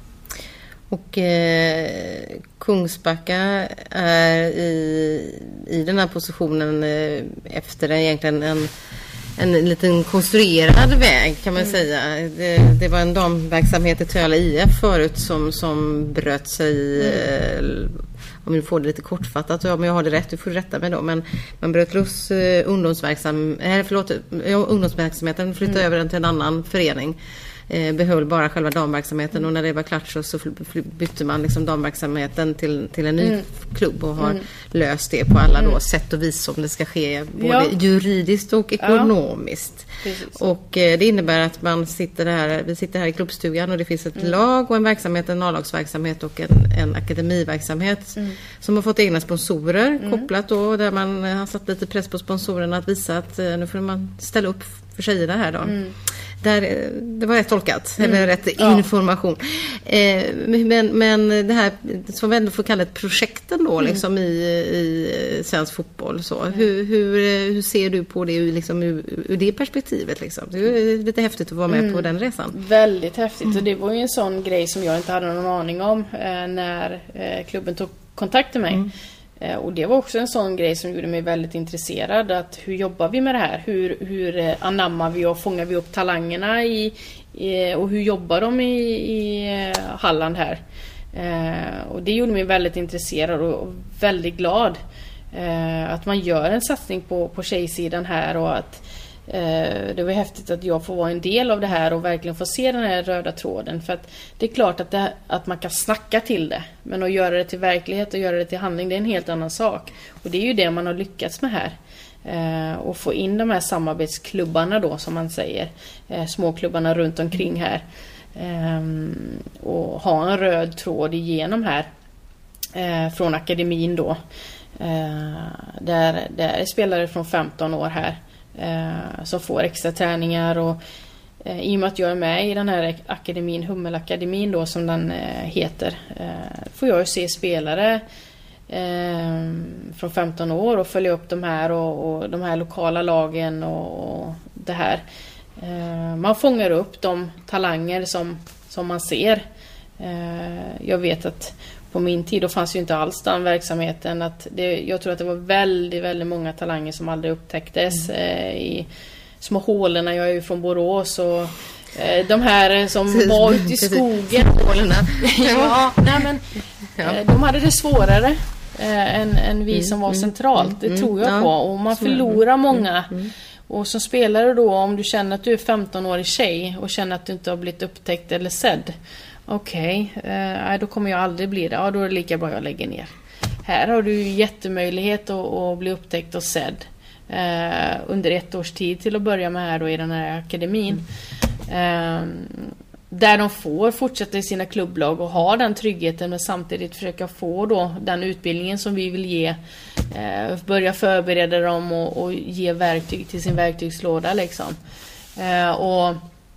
Och eh, Kungsbacka är i, i den här positionen eh, efter egentligen en, en liten konstruerad väg kan man mm. säga. Det, det var en damverksamhet i Töle I F förut som, som bröt sig, mm. eh, om vi får det lite kortfattat, ja, men jag har det rätt, du får rätta mig då, men man bröt loss eh, ungdomsverksam, eh, förlåt, ja, ungdomsverksamheten, flyttade mm. över den till en annan förening. Behöll bara själva damverksamheten, och när det var klart så, så bytte man liksom damverksamheten till, till en ny mm. klubb och har mm. löst det på alla då mm. sätt och vis som det ska ske både ja. juridiskt och ekonomiskt. Ja. Och eh, det innebär att man sitter här, vi sitter här i klubbstugan och det finns ett mm. lag och en verksamhet, en A-lagsverksamhet och en, en akademiverksamhet mm. som har fått egna sponsorer mm. kopplat då, där man har satt lite press på sponsorerna att visa att eh, nu får man ställa upp för tjejerna här då. Mm. Där, det var rätt tolkat, mm. eller rätt ja. information. Eh, men, men det här som vi ändå får kalla ett projekten då, mm. liksom i, i svensk fotboll. Så. Mm. Hur, hur, hur ser du på det liksom, ur, ur det perspektivet? Liksom? Det är lite häftigt att vara med mm. på den resan. Väldigt häftigt, mm. och det var ju en sån grej som jag inte hade någon aning om eh, när eh, klubben tog kontakt med mig. Mm. Och det var också en sån grej som gjorde mig väldigt intresserad, att hur jobbar vi med det här? Hur, hur anammar vi och fångar vi upp talangerna i, i, och hur jobbar de i, i Halland här? Eh, och det gjorde mig väldigt intresserad och väldigt glad eh, att man gör en satsning på, på tjejsidan här, och att eh, det var häftigt att jag får vara en del av det här och verkligen få se den här röda tråden. För att det är klart att, det, att man kan snacka till det, men att göra det till verklighet och göra det till handling, det är en helt annan sak. Och det är ju det man har lyckats med här. Eh, och få in de här samarbetsklubbarna då, som man säger, eh, småklubbarna runt omkring här. Eh, och ha en röd tråd igenom här eh, från akademin då. Eh, där, där är spelare från femton år här Eh, som får extra träningar, och eh, i och med att jag är med i den här akademin, Hummelakademin då som den eh, heter, eh, får jag ju se spelare eh, från femton år och följa upp de här och, och de här lokala lagen och, och det här. Eh, man fångar upp de talanger som, som man ser. Eh, jag vet att på min tid då fanns ju inte alls den verksamheten, att det, jag tror att det var väldigt, väldigt många talanger som aldrig upptäcktes mm. eh, i små hålorna. Jag är ju från Borås, och eh, de här som var ute i skogen. ja, nej, men eh, de hade det svårare eh, än, än vi mm. som var centralt. Det mm. tror jag ja. på. Och man förlorar många. Mm. Och som spelare då, om du känner att du är femton-årig tjej och känner att du inte har blivit upptäckt eller sedd, okej, okay, eh, då kommer jag aldrig bli det. Ja, då är det lika bra jag lägger ner. Här har du jättemöjlighet att, att bli upptäckt och sedd eh, under ett års tid till att börja med här då i den här akademin. Mm. Eh, där de får fortsätta i sina klubblag och ha den tryggheten, men samtidigt försöka få då den utbildningen som vi vill ge. Eh, börja förbereda dem och, och ge verktyg till sin verktygslåda liksom. Eh, och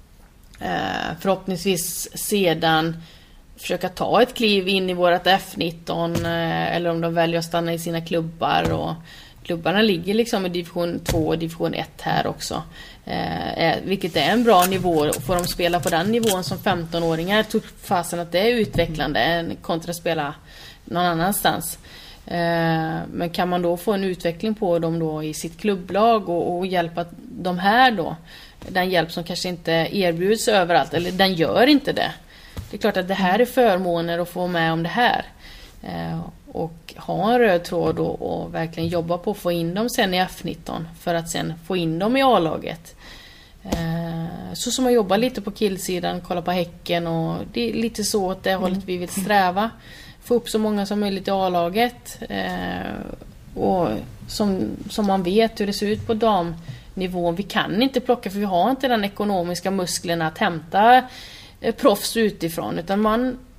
förhoppningsvis sedan försöka ta ett kliv in i vårat F nitton, eller om de väljer att stanna i sina klubbar, och klubbarna ligger liksom i division två och division ett här också, eh, vilket är en bra nivå. Får de spela på den nivån som femton-åringar, tog fasen att det är utvecklande än kontra spela någon annanstans. Eh, men kan man då få en utveckling på dem då i sitt klubblag och, och hjälpa de här då, den hjälp som kanske inte erbjuds överallt, eller den gör inte det. Det är klart att det här är förmåner att få med om det här. Eh, och ha en röd tråd och, och verkligen jobba på att få in dem sen i F nitton för att sen få in dem i A-laget. Eh, så som man jobbar lite på killsidan, kolla på Häcken, och det är lite så åt det hållet vi vill sträva. Få upp så många som möjligt i A-laget. Eh, och som, som man vet hur det ser ut på dam nivån. Vi kan inte plocka, för vi har inte den ekonomiska musklerna att hämta eh, proffs utifrån, utan man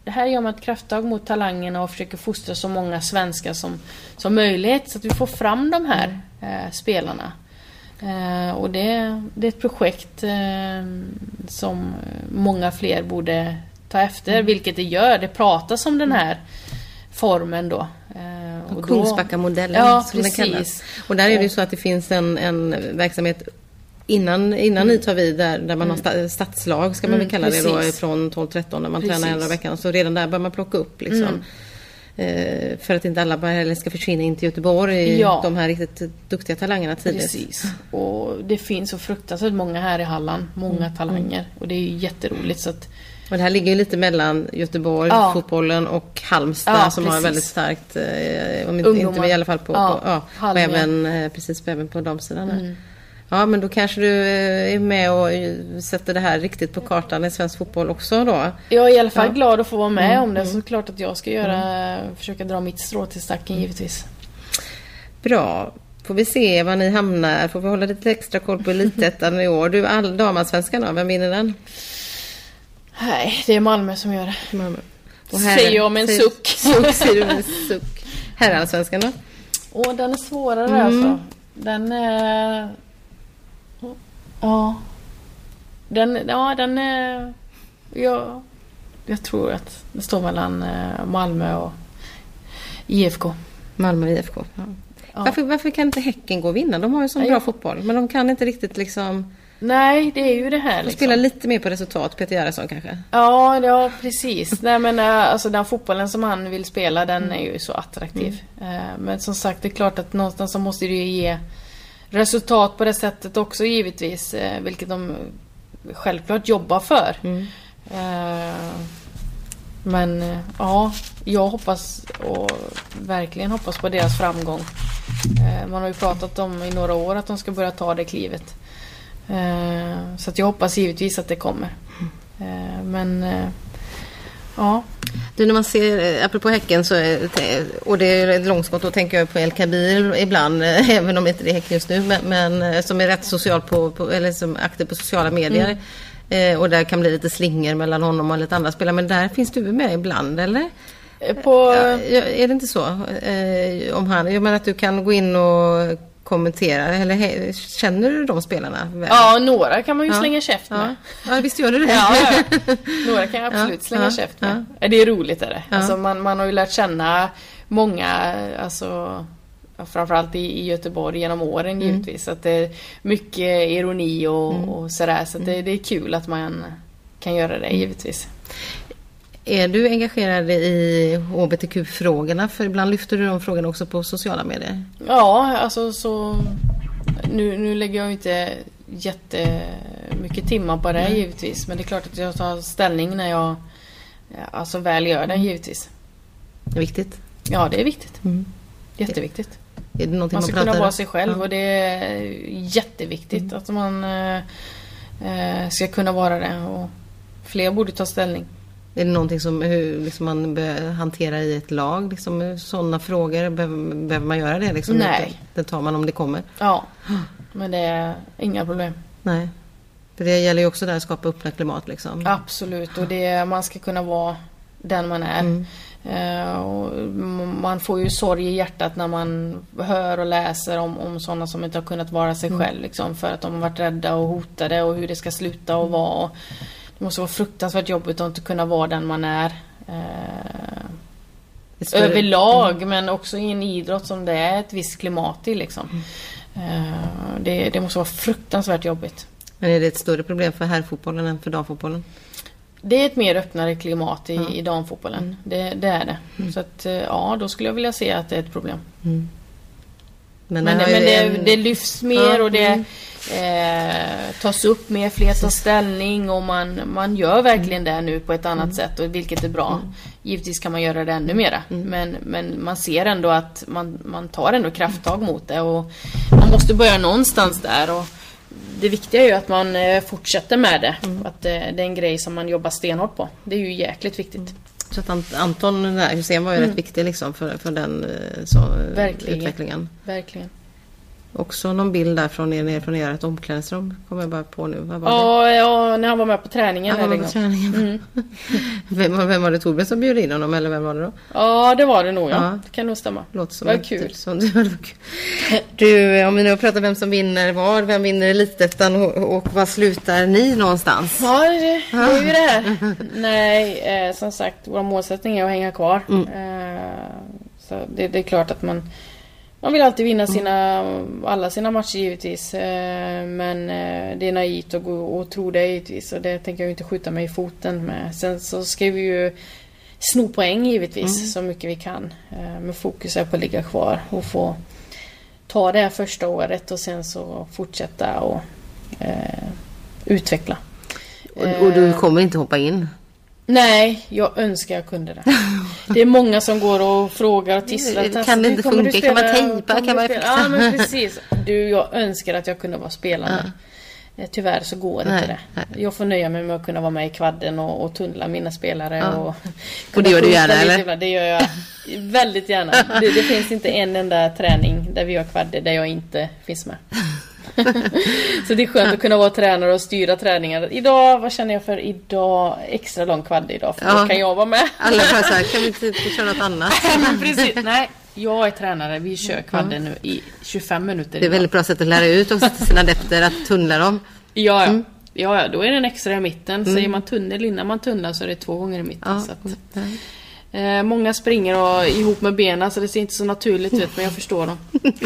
det här gör man ett krafttag mot talangerna och försöker fostra så många svenskar som, som möjligt så att vi får fram de här eh, spelarna. Eh, och det, det är ett projekt eh, som många fler borde ta efter, mm. vilket det gör. Det pratas om den här formen då. Eh, och Kungsbacka-modellen ja, som precis. det kallas. Och där är det ju så att det finns en, en verksamhet innan, innan mm. ni tar vid där, där man mm. har stadslag ska man väl kalla mm, det då från tolv tretton när man precis. tränar en dag i veckan. Så redan där bör man plocka upp liksom. Mm. Eh, för att inte alla bara ska försvinna in till Göteborg, ja. de här riktigt duktiga talangerna tidigt. Precis. Och det finns så fruktansvärt många här i Halland, många mm. talanger. Och det är ju jätteroligt så att... Och det här ligger ju lite mellan Göteborg, ja. fotbollen och Halmstad ja, som precis. har väldigt starkt, eh, om inte, inte i alla fall på, ja, på, ja, och även, eh, precis, även på damsidan. Mm. Ja, men då kanske du är med och sätter det här riktigt på kartan i svensk fotboll också då. Jag är i alla fall ja. glad att få vara med mm. om det. Så klart att jag ska göra, mm. försöka dra mitt strå till stacken givetvis. Bra. Får vi se var ni hamnar. Får vi hålla lite extra koll på Elitettan i år. Du, all damallsvenskan då, vem vinner den? Nej, det är Malmö som gör det. Malmö. Och här, säger jag med en säger, suck. suck säger du med en suck. Här är allsvenskan då? Åh, den är svårare mm. alltså. Den är... Ja. Den, ja, den är... Ja, jag tror att det står mellan Malmö och I F K. Malmö och I F K, ja. Ja. Varför, varför kan inte Häcken gå och vinna? De har ju sån bra fotboll, men de kan inte riktigt liksom... Nej, det är ju det här liksom. De spelar lite mer på resultat, Peter Gerhardsson kanske. Ja, ja precis. Nej, men alltså den fotbollen som han vill spela, den mm. är ju så attraktiv. Mm. Men som sagt, det är klart att någonstans så måste det ju ge resultat på det sättet också givetvis, vilket de självklart jobbar för. Mm. Men ja, jag hoppas och verkligen hoppas på deras framgång. Man har ju pratat om i några år att de ska börja ta det klivet. Så att jag hoppas givetvis att det kommer. Men ja. Du, när man ser, apropå Häcken så, och det är ett långskott, då tänker jag på El Kabir ibland, även om inte det är Häcken just nu, men, men som är rätt social på, på eller som aktiv på sociala medier. Mm. Eh, och där kan bli lite slinger mellan honom och lite andra spelare, men där finns du med ibland, eller? På... Ja, är det inte så? Eh, om han, jag menar att du kan gå in och kommentera, eller he, känner du de spelarna väl? Ja, några kan man ju ja. slänga käft med. Ja, ja visst gör du det. Ja, ja. Några kan jag absolut ja, slänga ja, käft med. Ja. Det är roligt är det. Ja. Alltså man, man har ju lärt känna många, alltså framförallt i, i Göteborg genom åren mm. givetvis. Att det är mycket ironi och, mm. och sådär. Så att det, det är kul att man kan göra det givetvis. Är du engagerad i H B T Q-frågorna? För ibland lyfter du de frågorna också på sociala medier. Ja, alltså så... Nu, nu lägger jag inte jättemycket timmar på det mm. givetvis. Men det är klart att jag tar ställning när jag alltså väl gör det givetvis. Det är viktigt? Ja, det är viktigt. Mm. Jätteviktigt. Är det någonting man ska man kunna pratar? vara sig själv ja. och det är jätteviktigt mm. att man äh, ska kunna vara det. Och fler borde ta ställning. Är det någonting som hur liksom man bör hantera i ett lag? Liksom, sådana frågor, behöver, behöver man göra det? Liksom, Nej. Det tar man om det kommer. Ja, men det är inga problem. Nej, för det gäller ju också där att skapa öppna klimat. Liksom. Absolut, och det, man ska kunna vara den man är. Mm. Uh, och man får ju sorg i hjärtat när man hör och läser om, om sådana som inte har kunnat vara sig mm. själv. Liksom, för att de har varit rädda och hotade och hur det ska sluta och vara. Och, det måste vara fruktansvärt jobbigt att inte kunna vara den man är eh, överlag mm. men också i en idrott som det är ett visst klimat i liksom. Mm. Eh, det, det måste vara fruktansvärt jobbigt. Men är det ett större problem för herrfotbollen än för damfotbollen? Det är ett mer öppnare klimat i, ja. i damfotbollen. Mm. Det, det är det. Mm. Så att ja, då skulle jag vilja se att det är ett problem. Mm. Men, men, det, men det, en... det lyfts mer ja. och det mm. Eh, tas upp med fler tar ställning och man, man gör verkligen mm. det nu på ett annat mm. sätt och vilket är bra. Mm. Givetvis kan man göra det ännu mera mm. men, men man ser ändå att man, man tar ändå krafttag mot det och man måste börja någonstans där och det viktiga är ju att man eh, fortsätter med det mm. att det, det är en grej som man jobbar stenhårt på. Det är ju jäkligt viktigt. Mm. Så att Anton Hussein var ju mm. rätt viktig liksom för, för den så, Verkligen. utvecklingen. Verkligen. Också någon bild där från er ner från ert omklädningsrum. Kommer jag bara på nu. Vad var Ja, det? ja, när han var med på träningen. Han var här med en på gång. träningen. Mm. vem, vem var det, Torbjörn som bjöd in honom? Eller vem var det då? Ja, det var det nog. Ja. Ja. Det kan nog stämma. Låter som Vad ett- kul. Som, det var kul. Du, om vi nu pratar vem som vinner var, vem vinner Elitettan och, och vad slutar ni någonstans? Ja, det, det är ju det här. Nej, eh, som sagt, vår målsättning är att hänga kvar. Mm. Eh, så det, det är klart att man man vill alltid vinna sina, alla sina matcher givetvis. Eh, men eh, det är naivt att gå och tro det givetvis. Och det tänker jag inte skjuta mig i foten med. Sen så ska vi ju sno poäng givetvis Mm. så mycket vi kan. Eh, men fokus är på att ligga kvar och få ta det här första året och sen så fortsätta och eh, utveckla. Och, och du kommer inte hoppa in? Nej, jag önskar jag kunde det. Det är många som går och frågar och tisslar. Det kan det inte Kommer du funka? Kan man spela? tejpa? Kommer Kan du man spela? fixa? Ja, men precis. Du, jag önskar att jag kunde vara spelande. Eh, Tyvärr så går Nej, inte det. nej. Jag får nöja mig med att kunna vara med i kvadden och, och tunnla mina spelare. Ja. Och, Och det gör du gärna, lite eller? ibland. Det gör jag väldigt gärna. Det, det finns inte en enda träning där vi gör kvadder där jag inte finns med. Så det är skönt att kunna vara tränare och styra träningar. Idag, vad känner jag för idag? Extra lång kvadd idag, för Ja. då kan jag vara med. Alla bara så här, kan vi inte köra något annat? Men precis, nej. Jag är tränare, vi kör kvadden nu i tjugofem minuter. Det är idag. väldigt bra sätt att lära ut också till sina adepter att tunnla dem. Ja, ja. Mm. Ja, ja, då är det en extra i mitten. Säger man tunnel innan man tunnlar så är det två gånger i mitten. Ja. Så att, eh, många springer och, ihop med benen så det ser inte så naturligt ut, men jag förstår dem.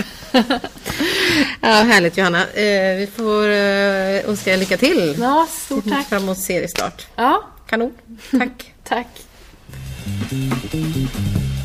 Ja, härligt Johanna. Eh, vi får eh, önska er lycka till. Ja, stort tack. Fram emot seriestart. Ja, Kanon. Tack. tack.